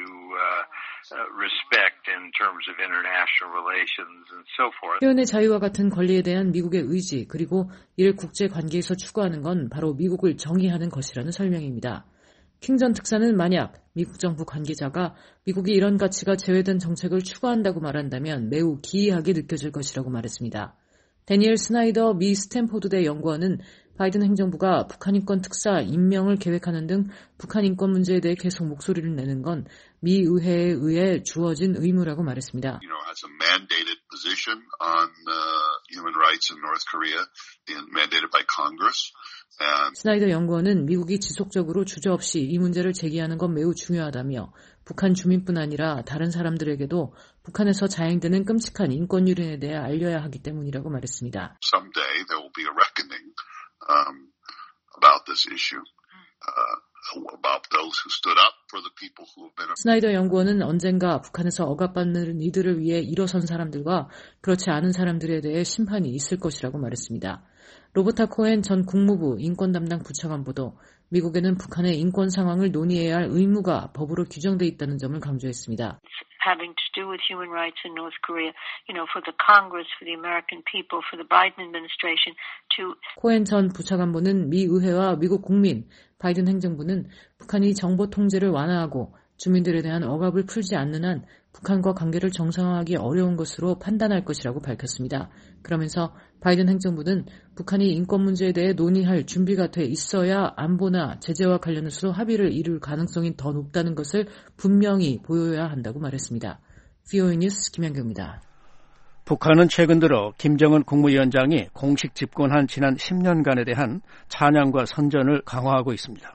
M: respect in terms of international relations and so forth.
E: 표현의 자유와 같은 권리에 대한 미국의 의지 그리고 이를 국제 관계에서 추구하는 건 바로 미국을 정의하는 것이라는 설명입니다. 킹 전 특사는 만약 미국 정부 관계자가 미국이 이런 가치가 제외된 정책을 추구한다고 말한다면 매우 기이하게 느껴질 것이라고 말했습니다. 데니엘 스나이더 미 스탠포드대 연구원은 바이든 행정부가 북한 인권 특사 임명을 계획하는 등 북한 인권 문제에 대해 계속 목소리를 내는 건 미 의회에 의해 주어진 의무라고 말했습니다.
N: Has a mandated position on human rights in North Korea, mandated by Congress.
E: 스나이더 연구원은 미국이 지속적으로 주저없이 이 문제를 제기하는 건 매우 중요하다며 북한 주민뿐 아니라 다른 사람들에게도 북한에서 자행되는 끔찍한 인권 유린에 대해 알려야 하기 때문이라고 말했습니다.
N: Someday there will be a reckoning about this issue. About those who stood up for the people who have been.
E: 스나이더 연구원은 언젠가 북한에서 억압받는 이들을 위해 일어선 사람들과 그렇지 않은 사람들에 대해 심판이 있을 것이라고 말했습니다. 로버타 코엔 전 국무부 인권 담당 부차관보도 미국에는 북한의 인권 상황을 논의해야 할 의무가 법으로 규정돼 있다는 점을 강조했습니다.
O: Having to do with human rights in North Korea, for the Congress, for the American people, for the Biden administration to.
E: 코엔 전 부차관보는 미 의회와 미국 국민, 바이든 행정부는 북한이 정보 통제를 완화하고 주민들에 대한 억압을 풀지 않는 한 북한과 관계를 정상화하기 어려운 것으로 판단할 것이라고 밝혔습니다. 그러면서 바이든 행정부는 북한이 인권 문제에 대해 논의할 준비가 돼 있어야 안보나 제재와 관련해서도 합의를 이룰 가능성이 더 높다는 것을 분명히 보여야 한다고 말했습니다. VOA 뉴스 김현경입니다.
C: 북한은 최근 들어 김정은 국무위원장이 공식 집권한 지난 10년간에 대한 찬양과 선전을 강화하고 있습니다.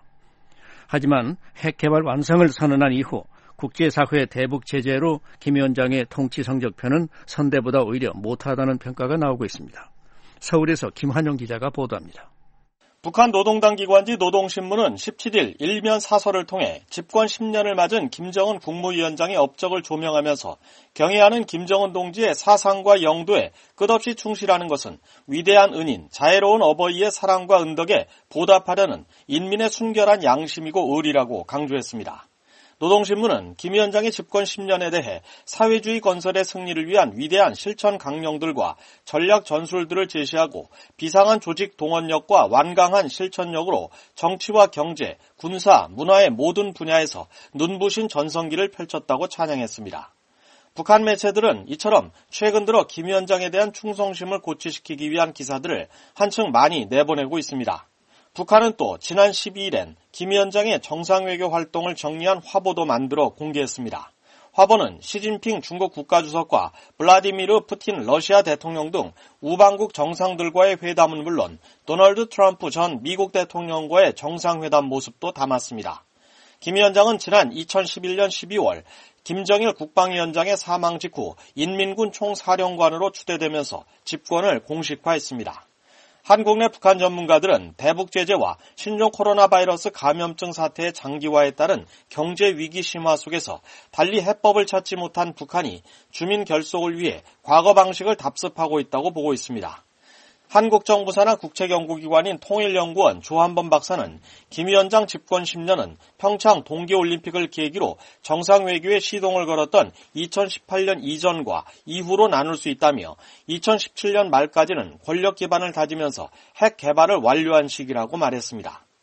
C: 하지만 핵개발 완성을 선언한 이후 국제사회의 대북 제재로 김 위원장의 통치 성적표는 선대보다 오히려 못하다는 평가가 나오고 있습니다. 서울에서 김환영 기자가 보도합니다.
P: 북한 노동당 기관지 노동신문은 17일 일면 사설을 통해 집권 10년을 맞은 김정은 국무위원장의 업적을 조명하면서 경애하는 김정은 동지의 사상과 영도에 끝없이 충실하는 것은 위대한 은인, 자애로운 어버이의 사랑과 은덕에 보답하려는 인민의 순결한 양심이고 의리라고 강조했습니다. 노동신문은 김 위원장의 집권 10년에 대해 사회주의 건설의 승리를 위한 위대한 실천 강령들과 전략 전술들을 제시하고 비상한 조직 동원력과 완강한 실천력으로 정치와 경제, 군사, 문화의 모든 분야에서 눈부신 전성기를 펼쳤다고 찬양했습니다. 북한 매체들은 이처럼 최근 들어 김 위원장에 대한 충성심을 고취시키기 위한 기사들을 한층 많이 내보내고 있습니다. 북한은 또 지난 12일엔 김 위원장의 정상외교 활동을 정리한 화보도 만들어 공개했습니다. 화보는 시진핑 중국 국가주석과 블라디미르 푸틴 러시아 대통령 등 우방국 정상들과의 회담은 물론 도널드 트럼프 전 미국 대통령과의 정상회담 모습도 담았습니다. 김 위원장은 지난 2011년 12월 김정일 국방위원장의 사망 직후 인민군 총사령관으로 추대되면서 집권을 공식화했습니다. 한국 내 북한 전문가들은 대북 제재와 신종 코로나 바이러스 감염증 사태의 장기화에 따른 경제 위기 심화 속에서 달리 해법을 찾지 못한 북한이 주민 결속을 위해 과거 방식을 답습하고 있다고 보고 있습니다. 한국 정부 산하 국책연구기관인 통일연구원 조한범 박사는 김 위원장 집권 10년은 평창 동계올림픽을 계기로 정상외교에 시동을 걸었던 2018년 이전과 이후로 나눌 수 있다며 2017년 말까지는 권력 기반을 다지면서 핵 개발을 완료한 시기라고 말했습니다.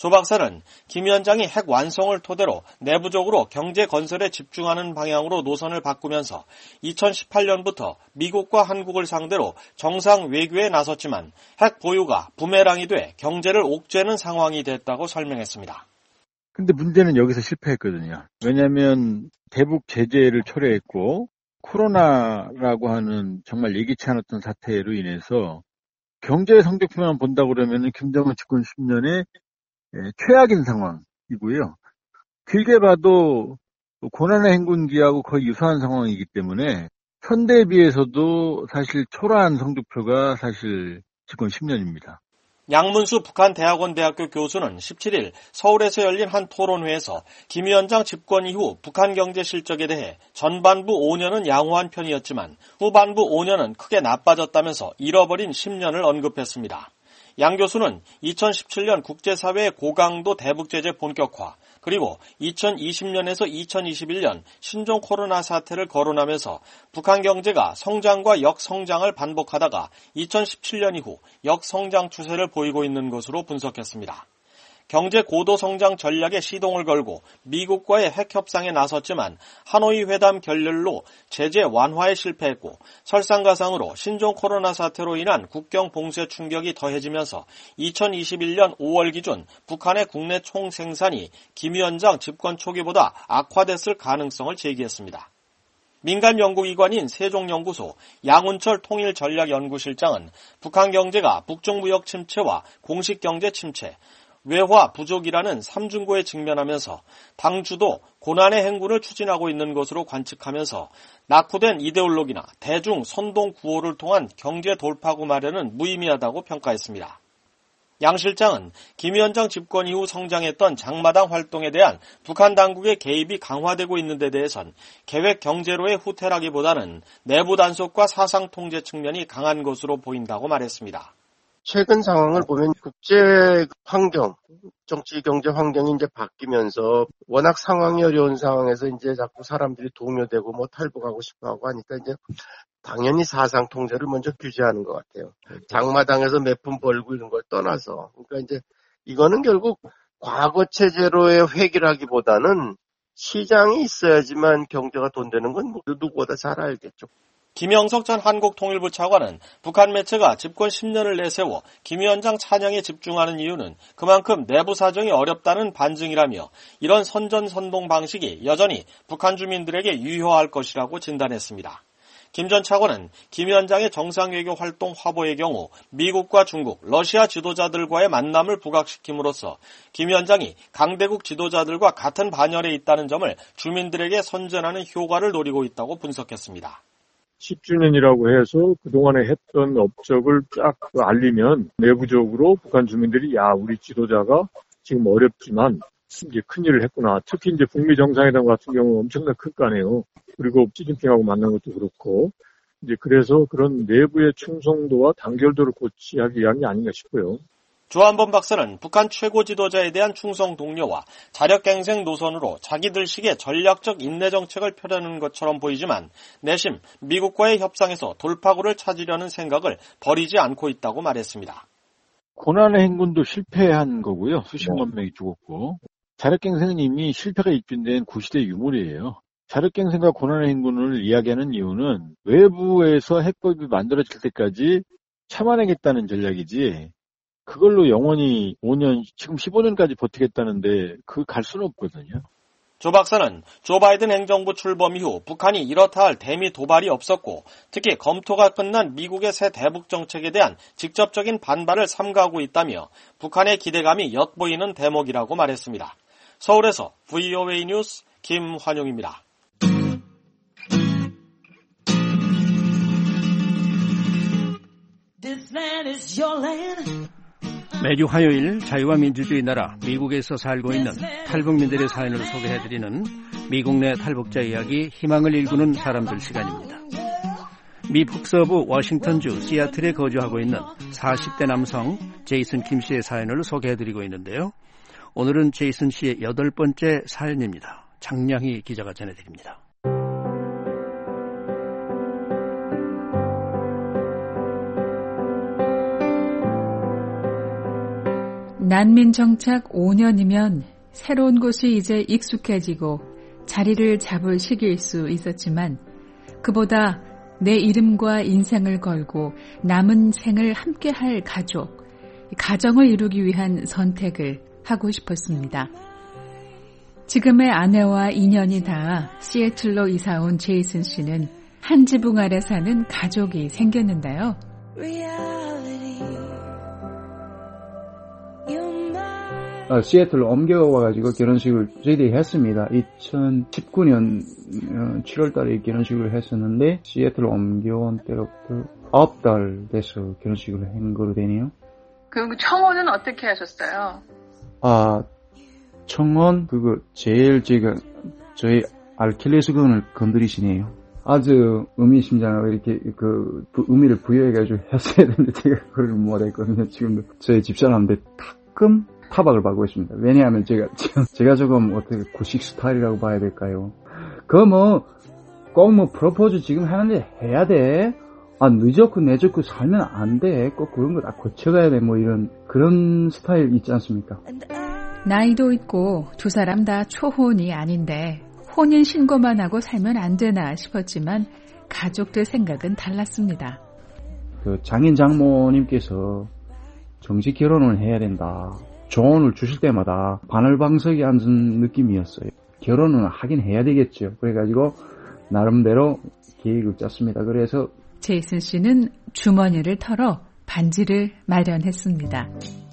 P: 조 박사는 김 위원장이 핵 완성을 토대로 내부적으로 경제 건설에 집중하는 방향으로 노선을 바꾸면서 2018년부터 미국과 한국을 상대로 정상 외교에 나섰지만 핵 보유가 부메랑이 돼 경제를 옥죄는 상황이 됐다고 설명했습니다.
Q: 근데 문제는 여기서 실패했거든요. 왜냐하면 대북 제재를 철회했고 코로나라고 하는 정말 예기치 않았던 사태로 인해서 경제 성적표만 본다고 그러면 김정은 집권 10년의 최악인 상황이고요. 길게 봐도 고난의 행군기하고 거의 유사한 상황이기 때문에 현대에 비해서도 사실 초라한 성적표가 사실 집권 10년입니다.
P: 양문수 북한대학원 대학교 교수는 17일 서울에서 열린 한 토론회에서 김 위원장 집권 이후 북한 경제 실적에 대해 전반부 5년은 양호한 편이었지만 후반부 5년은 크게 나빠졌다면서 잃어버린 10년을 언급했습니다. 양 교수는 2017년 국제사회의 고강도 대북제재 본격화, 그리고 2020년에서 2021년 신종 코로나 사태를 거론하면서 북한 경제가 성장과 역성장을 반복하다가 2017년 이후 역성장 추세를 보이고 있는 것으로 분석했습니다. 경제 고도 성장 전략에 시동을 걸고 미국과의 핵 협상에 나섰지만 하노이 회담 결렬로 제재 완화에 실패했고 설상가상으로 신종 코로나 사태로 인한 국경 봉쇄 충격이 더해지면서 2021년 5월 기준 북한의 국내 총생산이 김 위원장 집권 초기보다 악화됐을 가능성을 제기했습니다. 민간 연구기관인 세종연구소 양운철 통일전략연구실장은 북한 경제가 북중무역 침체와 공식경제 침체, 외화 부족이라는 3중고에 직면하면서 당주도 고난의 행군을 추진하고 있는 것으로 관측하면서 낙후된 이데올로기나 대중 선동 구호를 통한 경제 돌파구 마련은 무의미하다고 평가했습니다. 양 실장은 김 위원장 집권 이후 성장했던 장마당 활동에 대한 북한 당국의 개입이 강화되고 있는 데 대해선 계획 경제로의 후퇴라기보다는 내부 단속과 사상 통제 측면이 강한 것으로 보인다고 말했습니다.
R: 최근 상황을 보면 국제 환경, 정치 경제 환경이 이제 바뀌면서 워낙 상황이 어려운 상황에서 이제 자꾸 사람들이 동요되고 뭐 탈북하고 싶어 하고 하니까 이제 당연히 사상 통제를 먼저 규제하는 것 같아요. 장마당에서 몇 푼 벌고 이런 걸 떠나서. 그러니까 이제 이거는 결국 과거 체제로의 회귀라기보다는 시장이 있어야지만 경제가 돈 되는 건 누구보다 잘 알겠죠.
P: 김영석 전 한국통일부 차관은 북한 매체가 집권 10년을 내세워 김 위원장 찬양에 집중하는 이유는 그만큼 내부 사정이 어렵다는 반증이라며 이런 선전선동 방식이 여전히 북한 주민들에게 유효할 것이라고 진단했습니다. 김 전 차관은 김 위원장의 정상외교 활동 화보의 경우 미국과 중국, 러시아 지도자들과의 만남을 부각시킴으로써 김 위원장이 강대국 지도자들과 같은 반열에 있다는 점을 주민들에게 선전하는 효과를 노리고 있다고 분석했습니다.
Q: 10주년이라고 해서 그동안에 했던 업적을 쫙 알리면 내부적으로 북한 주민들이 우리 지도자가 지금 어렵지만 이제 큰일을 했구나. 특히 이제 북미 정상회담 같은 경우 엄청나게 클 거 아니에요. 그리고 시진핑하고 만난 것도 그렇고 이제 그래서 그런 내부의 충성도와 단결도를 고취하기 위함이 아닌가 싶고요.
P: 조한범 박사는 북한 최고 지도자에 대한 충성 동료와 자력갱생 노선으로 자기들식의 전략적 인내 정책을 펴려는 것처럼 보이지만 내심 미국과의 협상에서 돌파구를 찾으려는 생각을 버리지 않고 있다고 말했습니다.
Q: 고난의 행군도 실패한 거고요. 수십만 명이 죽었고 자력갱생은 이미 실패가 입증된 구시대 유물이에요. 자력갱생과 고난의 행군을 이야기하는 이유는 외부에서 핵법이 만들어질 때까지 참아내겠다는 전략이지 그걸로 영원히 5년, 지금 15년까지 버티겠다는데 갈 수는 없거든요.
P: 조 박사는 조 바이든 행정부 출범 이후 북한이 이렇다 할 대미 도발이 없었고 특히 검토가 끝난 미국의 새 대북 정책에 대한 직접적인 반발을 삼가하고 있다며 북한의 기대감이 엿보이는 대목이라고 말했습니다. 서울에서 VOA 뉴스 김환용입니다.
C: 매주 화요일 자유와 민주주의 나라 미국에서 살고 있는 탈북민들의 사연을 소개해드리는 미국 내 탈북자 이야기 희망을 일구는 사람들 시간입니다. 미 북서부 워싱턴주 시애틀에 거주하고 있는 40대 남성 제이슨 김 씨의 사연을 소개해드리고 있는데요. 오늘은 제이슨 씨의 8번째 사연입니다. 장량희 기자가 전해드립니다.
S: 난민 정착 5년이면 새로운 곳이 이제 익숙해지고 자리를 잡을 시기일 수 있었지만 그보다 내 이름과 인생을 걸고 남은 생을 함께할 가족, 가정을 이루기 위한 선택을 하고 싶었습니다. 지금의 아내와 인연이 닿아 시애틀로 이사온 제이슨 씨는 한 지붕 아래 사는 가족이 생겼는데요.
T: 시애틀로 옮겨와가지고 결혼식을 저희들이 했습니다. 2019년 7월 달에 결혼식을 했었는데 시애틀로 옮겨온 때로부터 9달 돼서 결혼식을 한 거로 되네요.
S: 그럼 청혼은 어떻게 하셨어요?
T: 청혼 그거 제일 제가 저희 알킬레스건을 건드리시네요. 아주 의미심장하고 이렇게 그 의미를 부여해가지고 했어야 되는데 제가 그걸 못했거든요. 지금도 저희 집사람한테 가끔 타박을 받고 있습니다. 왜냐하면 제가 조금 어떻게 구식 스타일이라고 봐야 될까요? 꼭 프로포즈 지금 하는데 해야 돼. 늦었고 내줬고 살면 안 돼. 꼭 그런 거 다 거쳐가야 돼. 이런 그런 스타일 있지 않습니까?
S: 나이도 있고 두 사람 다 초혼이 아닌데 혼인 신고만 하고 살면 안 되나 싶었지만 가족들 생각은 달랐습니다.
T: 장인 장모님께서 정식 결혼을 해야 된다. 조언을 주실 때마다 바늘방석에 앉은 느낌이었어요. 결혼은 하긴 해야 되겠죠. 그래가지고 나름대로 계획을 짰습니다. 그래서
S: 제이슨 씨는 주머니를 털어 반지를 마련했습니다.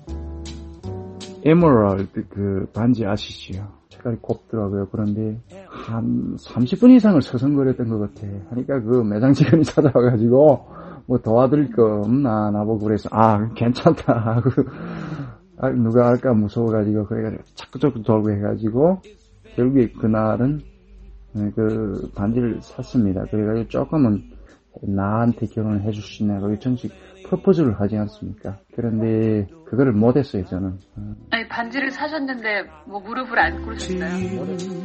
T: 에메랄드 그 반지 아시죠? 색깔이 곱더라고요. 그런데 한 30분 이상을 서성거렸던 것 같아. 하니까 그 매장 직원이 찾아와가지고 도와드릴 거 없나 나보고 그래서 괜찮다 하고 누가 할까 무서워가지고 그래가지고 자꾸 돌고 해가지고 결국에 그날은 그 반지를 샀습니다. 그래가지고 조금은 나한테 결혼을 해줄 수 있나 그게 정식 프로포즈를 하지 않습니까? 그런데 그거를 못했어요 저는.
S: 아니 반지를 사셨는데 무릎을 안 꿇으셨어요?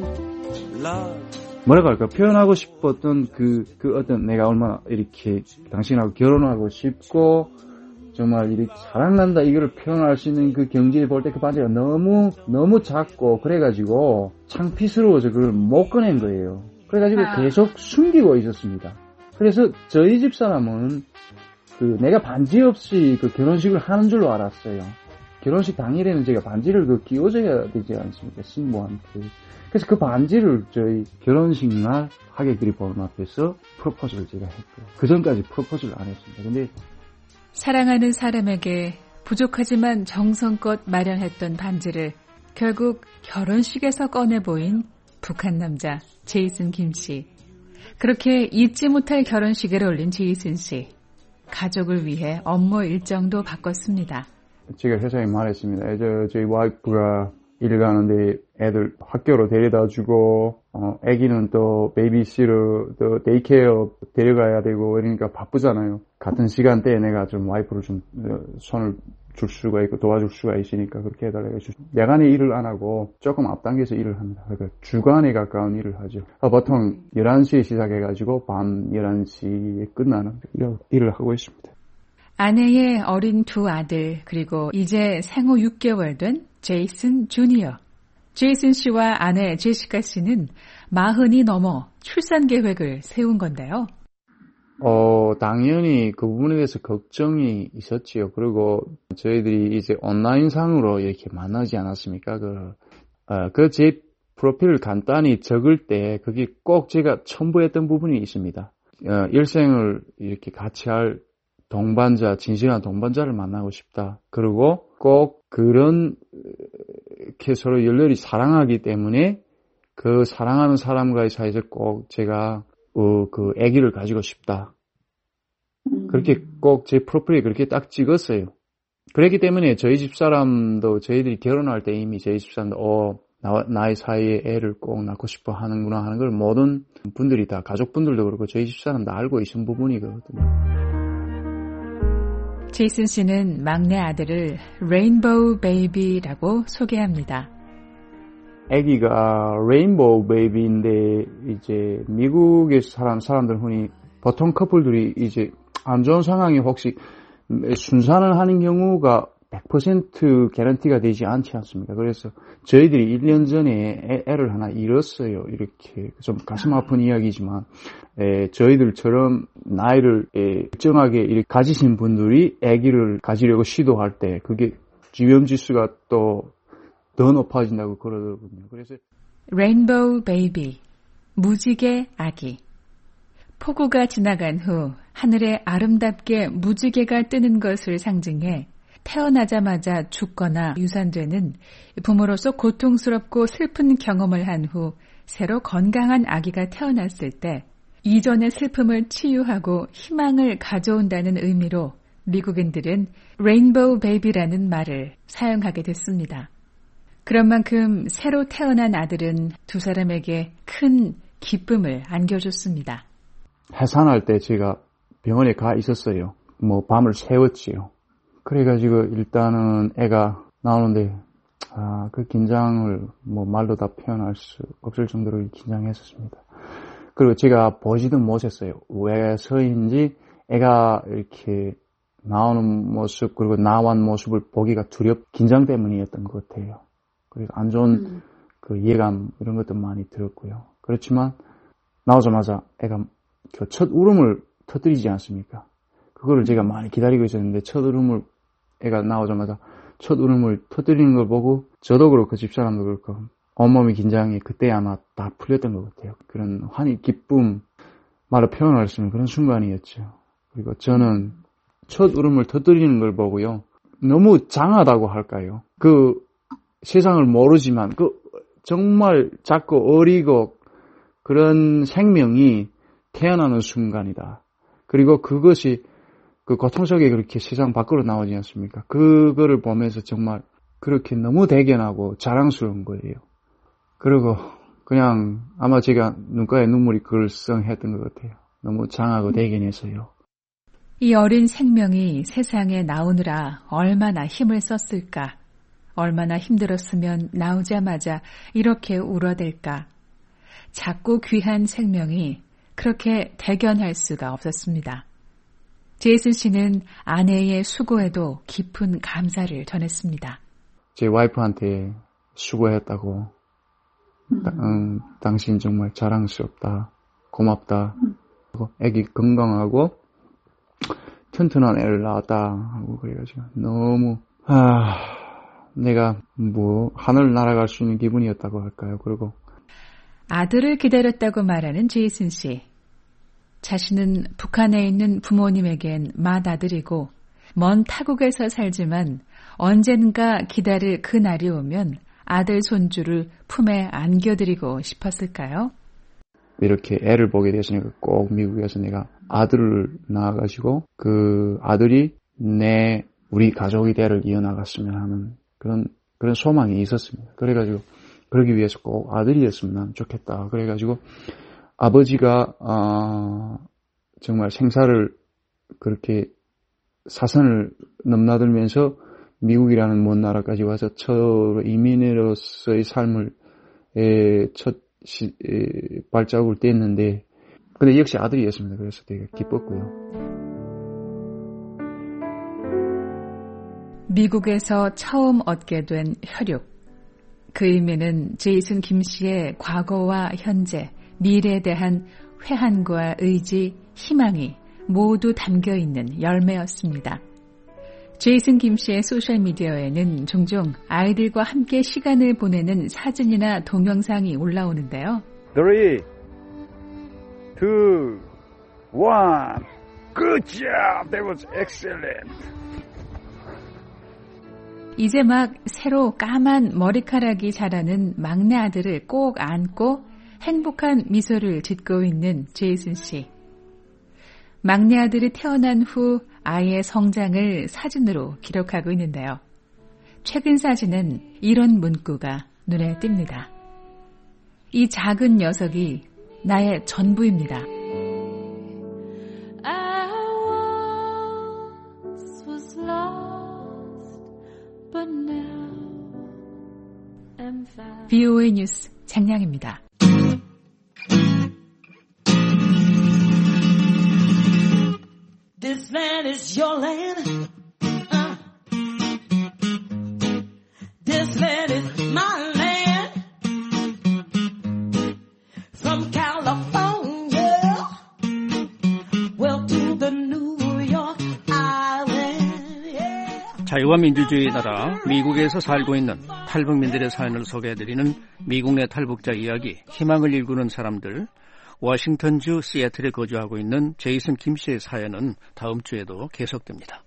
T: 뭐라고 할까 표현하고 싶었던 그 어떤 내가 얼마나 이렇게 당신하고 결혼하고 싶고 정말 이렇게 사랑난다 이거를 표현할 수 있는 그 경지에 볼 때 그 반지가 너무 작고 그래가지고 창피스러워서 그걸 못 꺼낸 거예요. 그래가지고 계속 숨기고 있었습니다. 그래서 저희 집 사람은 내가 반지 없이 그 결혼식을 하는 줄로 알았어요. 결혼식 당일에는 제가 반지를 끼워줘야 되지 않습니까? 신부한테. 그래서 그 반지를 저희 결혼식 날 하객들이 보는 앞에서 프로포즈를 제가 했고요. 그 전까지 프로포즈를 안 했습니다. 근데
S: 사랑하는 사람에게 부족하지만 정성껏 마련했던 반지를 결국 결혼식에서 꺼내 보인 북한 남자 제이슨 김 씨. 그렇게 잊지 못할 결혼식을 올린 제이슨 씨. 가족을 위해 업무 일정도 바꿨습니다.
T: 제가 회사에 말했습니다. 저희 와이프가 일 가는데 애들 학교로 데려다주고 애기는 또 베이비시터 또 데이케어 데려가야 되고 그러니까 바쁘잖아요. 같은 시간대에 내가 좀 와이프를 좀 손을 줄 수가 있고 도와줄 수가 있으니까 그렇게 해달라고 해서 야간에 일을 안 하고 조금 앞당겨서 일을 합니다. 그러니까 주간에 가까운 일을 하죠. 보통 11시에 시작해가지고 밤 11시에 끝나는 일을 하고 있습니다.
S: 아내의 어린 두 아들 그리고 이제 생후 6개월 된 제이슨 주니어. 제이슨 씨와 아내 제시카 씨는 40이 넘어 출산 계획을 세운 건데요.
T: 당연히 그 부분에 대해서 걱정이 있었지요. 그리고 저희들이 이제 온라인상으로 이렇게 만나지 않았습니까? 제 프로필을 간단히 적을 때 그게 꼭 제가 첨부했던 부분이 있습니다. 일생을 이렇게 같이 할 동반자, 진실한 동반자를 만나고 싶다. 그리고 꼭 그렇게 서로 열렬히 사랑하기 때문에 그 사랑하는 사람과의 사이에서 꼭 제가 그 아기를 가지고 싶다. 그렇게 꼭 제 프로필에 그렇게 딱 찍었어요. 그렇기 때문에 저희 집사람도 저희들이 결혼할 때 이미 저희 집사람도 나의 사이에 애를 꼭 낳고 싶어 하는구나 하는 걸 모든 분들이 다 가족분들도 그렇고 저희 집사람 다 알고 있는 부분이거든요.
S: 제이슨 씨는 막내 아들을 레인보우 베이비라고 소개합니다.
T: 아기가 레인보우 베이비인데 이제 미국에서 사는 사람들 흔히 보통 커플들이 이제 안 좋은 상황이 혹시 순산을 하는 경우가 100% 개런티가 되지 않지 않습니까? 그래서 저희들이 1년 전에 애를 하나 잃었어요. 이렇게 좀 가슴 아픈 이야기지만 저희들처럼 나이를 일정하게 이렇게 가지신 분들이 아기를 가지려고 시도할 때 그게 위험지수가 또 더 높아진다고 그러더군요. 그래서
S: 레인보우 베이비, 무지개 아기. 폭우가 지나간 후 하늘에 아름답게 무지개가 뜨는 것을 상징해 태어나자마자 죽거나 유산되는 부모로서 고통스럽고 슬픈 경험을 한 후 새로 건강한 아기가 태어났을 때 이전의 슬픔을 치유하고 희망을 가져온다는 의미로 미국인들은 레인보우 베이비라는 말을 사용하게 됐습니다. 그런 만큼 새로 태어난 아들은 두 사람에게 큰 기쁨을 안겨줬습니다.
T: 해산할 때 제가 병원에 가 있었어요. 밤을 새웠지요. 그래가지고 일단은 애가 나오는데 그 긴장을 말로 다 표현할 수 없을 정도로 긴장했었습니다. 그리고 제가 보지도 못했어요. 왜서인지 애가 이렇게 나오는 모습 그리고 나온 모습을 보기가 긴장 때문이었던 것 같아요. 그래서 안 좋은 그 예감 이런 것도 많이 들었고요. 그렇지만 나오자마자 애가 첫 울음을 터뜨리지 않습니까? 그거를 제가 많이 기다리고 있었는데 첫 울음을 애가 나오자마자 첫 울음을 터뜨리는 걸 보고 저도 그렇고 집사람도 그렇고 온몸의 긴장이 그때 아마 다 풀렸던 것 같아요. 그런 환희, 기쁨, 말로 표현할 수 있는 그런 순간이었죠. 그리고 저는 첫 울음을 터뜨리는 걸 보고요. 너무 장하다고 할까요? 그 세상을 모르지만 그 정말 작고 어리고 그런 생명이 태어나는 순간이다. 그리고 그것이 그 고통스럽게 그렇게 세상 밖으로 나오지 않습니까? 그거를 보면서 정말 그렇게 너무 대견하고 자랑스러운 거예요. 그리고 그냥 아마 제가 눈가에 눈물이 글썽했던 것 같아요. 너무 장하고 대견해서요.
S: 이 어린 생명이 세상에 나오느라 얼마나 힘을 썼을까? 얼마나 힘들었으면 나오자마자 이렇게 울어댈까? 작고 귀한 생명이 그렇게 대견할 수가 없었습니다. 제이슨 씨는 아내의 수고에도 깊은 감사를 전했습니다.
T: 제 와이프한테 수고했다고 당신 정말 자랑스럽다, 고맙다, 애기 건강하고 튼튼한 애를 낳았다 하고 그래가지고 너무 내가 하늘 날아갈 수 있는 기분이었다고 할까요? 그리고
S: 아들을 기다렸다고 말하는 제이슨 씨. 자신은 북한에 있는 부모님에겐 맏아들이고 먼 타국에서 살지만 언젠가 기다릴 그날이 오면 아들 손주를 품에 안겨드리고 싶었을까요?
T: 이렇게 애를 보게 됐으니까 꼭 미국에서 내가 아들을 낳아가지고 그 아들이 우리 가족의 대를 이어나갔으면 하는 그런 소망이 있었습니다. 그래가지고 그러기 위해서 꼭 아들이었으면 좋겠다. 그래가지고 아버지가 정말 생사를 그렇게 사선을 넘나들면서 미국이라는 먼 나라까지 와서 첫 이민으로서의 삶을 첫 발자국을 뗐는데 근데 역시 아들이었습니다. 그래서 되게 기뻤고요.
S: 미국에서 처음 얻게 된 혈육. 그 의미는 제이슨 김 씨의 과거와 현재, 미래에 대한 회한과 의지, 희망이 모두 담겨있는 열매였습니다. 제이슨 김 씨의 소셜미디어에는 종종 아이들과 함께 시간을 보내는 사진이나 동영상이 올라오는데요.
U: 3, 2, 1, good job, that was excellent.
S: 이제 막 새로 까만 머리카락이 자라는 막내 아들을 꼭 안고 행복한 미소를 짓고 있는 제이슨 씨. 막내 아들이 태어난 후 아이의 성장을 사진으로 기록하고 있는데요. 최근 사진은 이런 문구가 눈에 띕니다. 이 작은 녀석이 나의 전부입니다. VOA 뉴스 장량입니다.
V: This land is your land.
A: This land is my land. From California, well to the New York Island. Yeah.
C: 자유와 민주주의 나라 미국에서 살고 있는 탈북민들의 사연을 소개해드리는 미국 내 탈북자 이야기, 희망을 일구는 사람들. 워싱턴주 시애틀에 거주하고 있는 제이슨 김 씨의 사연은 다음 주에도 계속됩니다.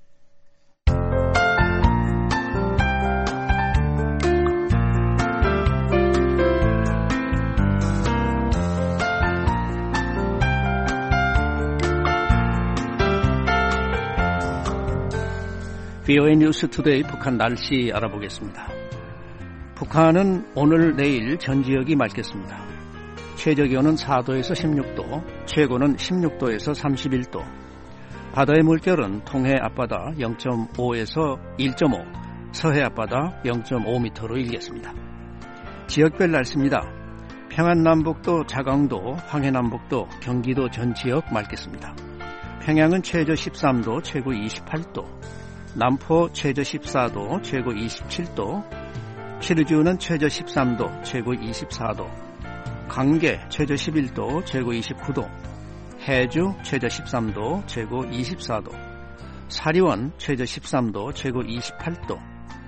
C: VOA 뉴스 투데이 북한 날씨 알아보겠습니다. 북한은 오늘 내일 전 지역이 맑겠습니다. 최저기온은 4도에서 16도, 최고는 16도에서 31도. 바다의 물결은 동해 앞바다 0.5에서 1.5, 서해 앞바다 0.5m로 일겠습니다. 지역별 날씨입니다. 평안남북도, 자강도, 황해남북도, 경기도 전 지역 맑겠습니다. 평양은 최저 13도, 최고 28도. 남포 최저 14도, 최고 27도, 시리주는 최저 13도, 최고 24도, 강계 최저 11도, 최고 29도, 해주 최저 13도, 최고 24도, 사리원 최저 13도, 최고 28도.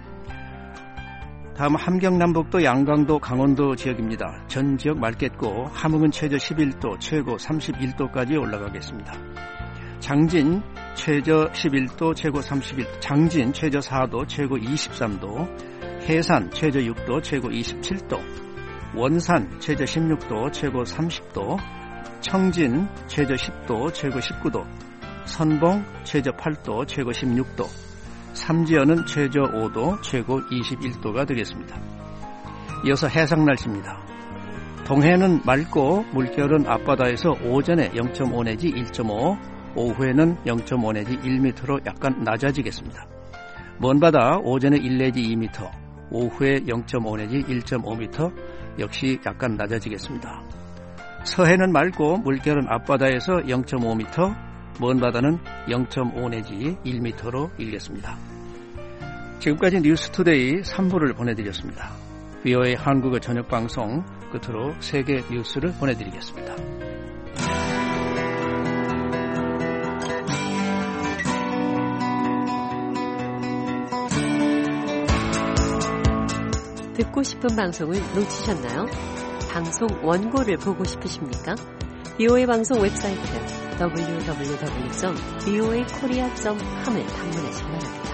C: 다음 함경남북도, 양강도, 강원도 지역입니다. 전 지역 맑겠고 함흥은 최저 11도, 최고 31도까지 올라가겠습니다. 장진 최저 11도, 최고 31도, 장진 최저 4도, 최고 23도, 해산 최저 6도, 최고 27도, 원산 최저 16도, 최고 30도, 청진 최저 10도, 최고 19도, 선봉 최저 8도, 최고 16도, 삼지연은 최저 5도, 최고 21도가 되겠습니다. 이어서 해상 날씨입니다. 동해는 맑고 물결은 앞바다에서 오전에 0.5 내지 1.5, 오후에는 0.5 내지 1m로 약간 낮아지겠습니다. 먼바다 오전에 1 내지 2m, 오후에 0.5 내지 1.5m, 역시 약간 낮아지겠습니다. 서해는 맑고 물결은 앞바다에서 0.5m, 먼바다는 0.5 내지 1m로 일겠습니다. 지금까지 뉴스투데이 3부를 보내드렸습니다. VOA 한국어 저녁방송 끝으로 세계 뉴스를 보내드리겠습니다.
V: 듣고 싶은 방송을 놓치셨나요? 방송 원고를 보고 싶으십니까? VOA 방송 웹사이트 www.voakorea.com을 방문하시기 바랍니다.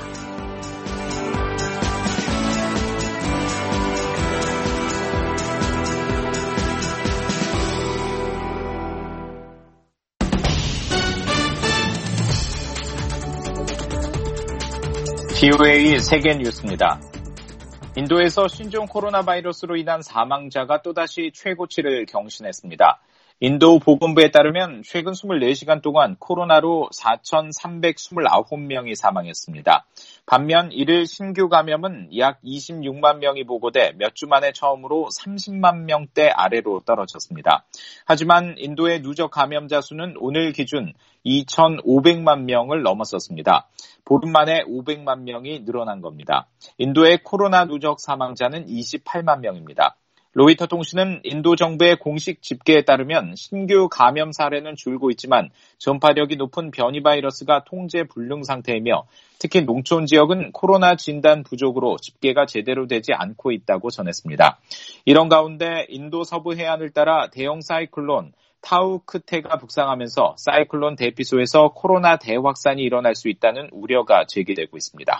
W: VOA 세계 뉴스입니다. 인도에서 신종 코로나 바이러스로 인한 사망자가 또다시 최고치를 경신했습니다. 인도 보건부에 따르면 최근 24시간 동안 코로나로 4,329명이 사망했습니다. 반면 이를 신규 감염은 약 26만 명이 보고돼 몇 주 만에 처음으로 30만 명대 아래로 떨어졌습니다. 하지만 인도의 누적 감염자 수는 오늘 기준 2,500만 명을 넘었었습니다. 보름 만에 500만 명이 늘어난 겁니다. 인도의 코로나 누적 사망자는 28만 명입니다. 로이터 통신은 인도 정부의 공식 집계에 따르면 신규 감염 사례는 줄고 있지만 전파력이 높은 변이 바이러스가 통제 불능 상태이며 특히 농촌 지역은 코로나 진단 부족으로 집계가 제대로 되지 않고 있다고 전했습니다. 이런 가운데 인도 서부 해안을 따라 대형 사이클론 타우크테가 북상하면서 사이클론 대피소에서 코로나 대확산이 일어날 수 있다는 우려가 제기되고 있습니다.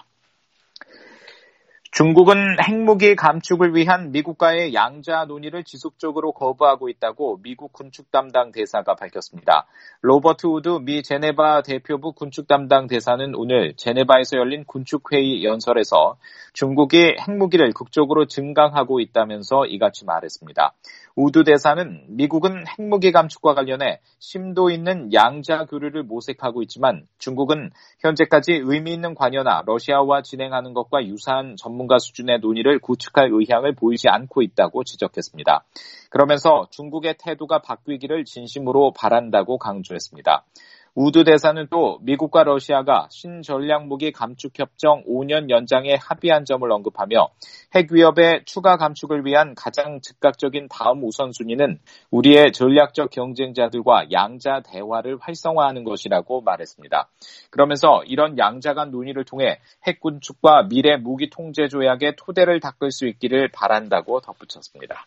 W: 중국은 핵무기 감축을 위한 미국과의 양자 논의를 지속적으로 거부하고 있다고 미국 군축 담당 대사가 밝혔습니다. 로버트 우드 미 제네바 대표부 군축 담당 대사는 오늘 제네바에서 열린 군축회의 연설에서 중국이 핵무기를 극적으로 증강하고 있다면서 이같이 말했습니다. 우드 대사는 미국은 핵무기 감축과 관련해 심도 있는 양자 교류를 모색하고 있지만 중국은 현재까지 의미 있는 관여나 러시아와 진행하는 것과 유사한 전문가 수준의 논의를 구축할 의향을 보이지 않고 있다고 지적했습니다. 그러면서 중국의 태도가 바뀌기를 진심으로 바란다고 강조했습니다. 우드 대사는 또 미국과 러시아가 신전략무기 감축협정 5년 연장에 합의한 점을 언급하며 핵 위협의 추가 감축을 위한 가장 즉각적인 다음 우선순위는 우리의 전략적 경쟁자들과 양자 대화를 활성화하는 것이라고 말했습니다. 그러면서 이런 양자 간 논의를 통해 핵 군축과 미래 무기 통제 조약의 토대를 닦을 수 있기를 바란다고 덧붙였습니다.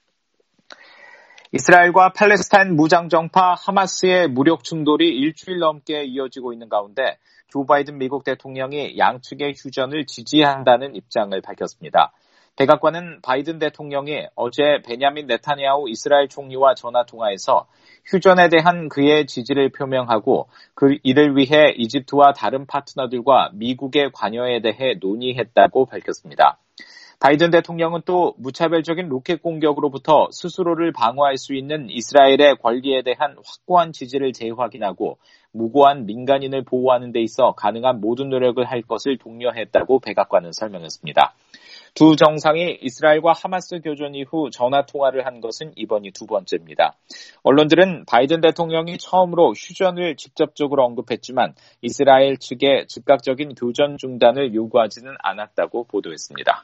W: 이스라엘과 팔레스타인 무장정파 하마스의 무력 충돌이 일주일 넘게 이어지고 있는 가운데 조 바이든 미국 대통령이 양측의 휴전을 지지한다는 입장을 밝혔습니다. 백악관은 바이든 대통령이 어제 베냐민 네타냐후 이스라엘 총리와 전화통화에서 휴전에 대한 그의 지지를 표명하고 이를 위해 이집트와 다른 파트너들과 미국의 관여에 대해 논의했다고 밝혔습니다. 바이든 대통령은 또 무차별적인 로켓 공격으로부터 스스로를 방어할 수 있는 이스라엘의 권리에 대한 확고한 지지를 재확인하고 무고한 민간인을 보호하는 데 있어 가능한 모든 노력을 할 것을 독려했다고 백악관은 설명했습니다. 두 정상이 이스라엘과 하마스 교전 이후 전화통화를 한 것은 이번이 두 번째입니다. 언론들은 바이든 대통령이 처음으로 휴전을 직접적으로 언급했지만 이스라엘 측의 즉각적인 교전 중단을 요구하지는 않았다고 보도했습니다.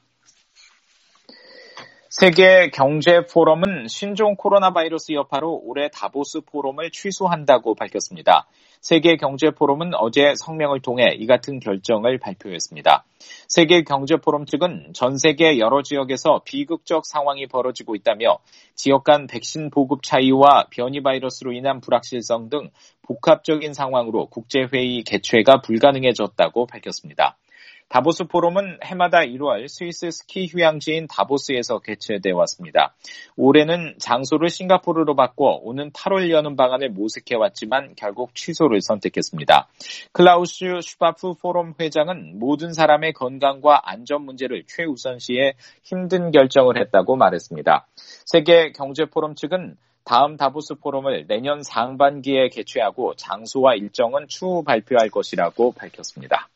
W: 세계 경제 포럼은 신종 코로나 바이러스 여파로 올해 다보스 포럼을 취소한다고 밝혔습니다. 세계 경제 포럼은 어제 성명을 통해 이 같은 결정을 발표했습니다. 세계 경제 포럼 측은 전 세계 여러 지역에서 비극적 상황이 벌어지고 있다며 지역 간 백신 보급 차이와 변이 바이러스로 인한 불확실성 등 복합적인 상황으로 국제회의 개최가 불가능해졌다고 밝혔습니다. 다보스 포럼은 해마다 1월 스위스 스키 휴양지인 다보스에서 개최돼 왔습니다. 올해는 장소를 싱가포르로 바꿔 오는 8월 여는 방안을 모색해왔지만 결국 취소를 선택했습니다. 클라우스 슈바프 포럼 회장은 모든 사람의 건강과 안전 문제를 최우선시해 힘든 결정을 했다고 말했습니다. 세계 경제 포럼 측은 다음 다보스 포럼을 내년 상반기에 개최하고 장소와 일정은 추후 발표할 것이라고 밝혔습니다.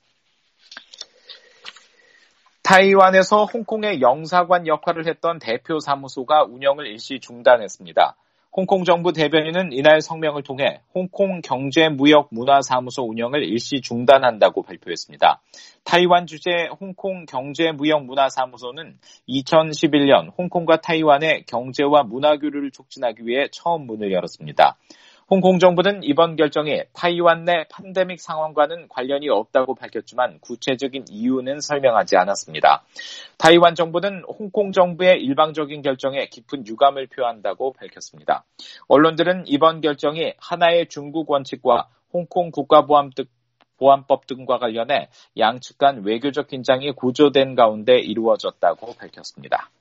W: 타이완에서 홍콩의 영사관 역할을 했던 대표 사무소가 운영을 일시 중단했습니다. 홍콩 정부 대변인은 이날 성명을 통해 홍콩 경제무역문화사무소 운영을 일시 중단한다고 발표했습니다. 타이완 주재 홍콩 경제무역문화사무소는 2011년 홍콩과 타이완의 경제와 문화 교류를 촉진하기 위해 처음 문을 열었습니다. 홍콩 정부는 이번 결정이 타이완 내 팬데믹 상황과는 관련이 없다고 밝혔지만 구체적인 이유는 설명하지 않았습니다. 타이완 정부는 홍콩 정부의 일방적인 결정에 깊은 유감을 표한다고 밝혔습니다. 언론들은 이번 결정이 하나의 중국 원칙과 홍콩 국가보안법 등과 관련해 양측 간 외교적 긴장이 고조된 가운데 이루어졌다고 밝혔습니다.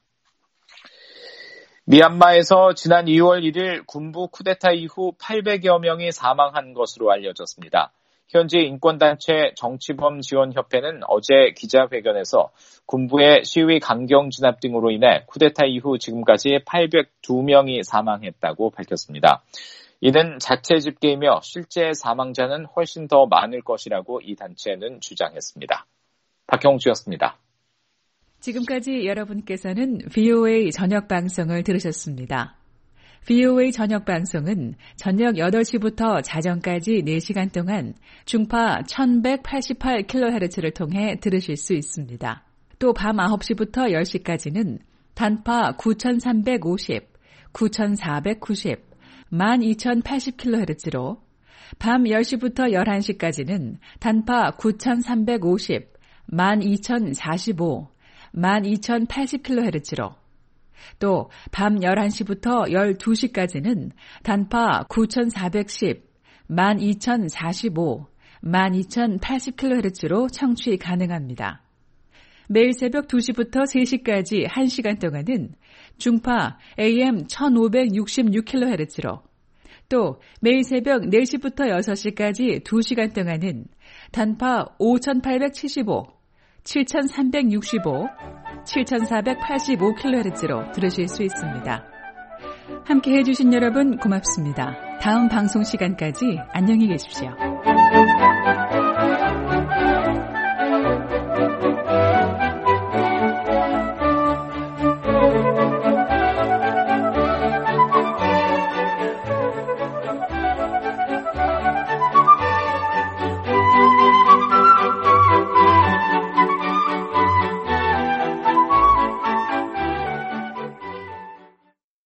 W: 미얀마에서 지난 2월 1일 군부 쿠데타 이후 800여 명이 사망한 것으로 알려졌습니다. 현지 인권단체 정치범지원협회는 어제 기자회견에서 군부의 시위 강경 진압 등으로 인해 쿠데타 이후 지금까지 802명이 사망했다고 밝혔습니다. 이는 자체 집계이며 실제 사망자는 훨씬 더 많을 것이라고 이 단체는 주장했습니다. 박형주였습니다.
S: 지금까지 여러분께서는 VOA 저녁 방송을 들으셨습니다. VOA 저녁 방송은 저녁 8시부터 자정까지 4시간 동안 중파 1188kHz를 통해 들으실 수 있습니다. 또 밤 9시부터 10시까지는 단파 9350, 9490, 12080kHz로 밤 10시부터 11시까지는 단파 9350, 12045, 12080kHz로 또 밤 11시부터 12시까지는 단파 9410, 12045, 12080kHz로 청취 가능합니다. 매일 새벽 2시부터 3시까지 1시간 동안은 중파 AM 1566kHz로 또 매일 새벽 4시부터 6시까지 2시간 동안은 단파 5875, 7365, 7485kHz로 들으실 수 있습니다. 함께 해주신 여러분 고맙습니다. 다음 방송 시간까지 안녕히 계십시오.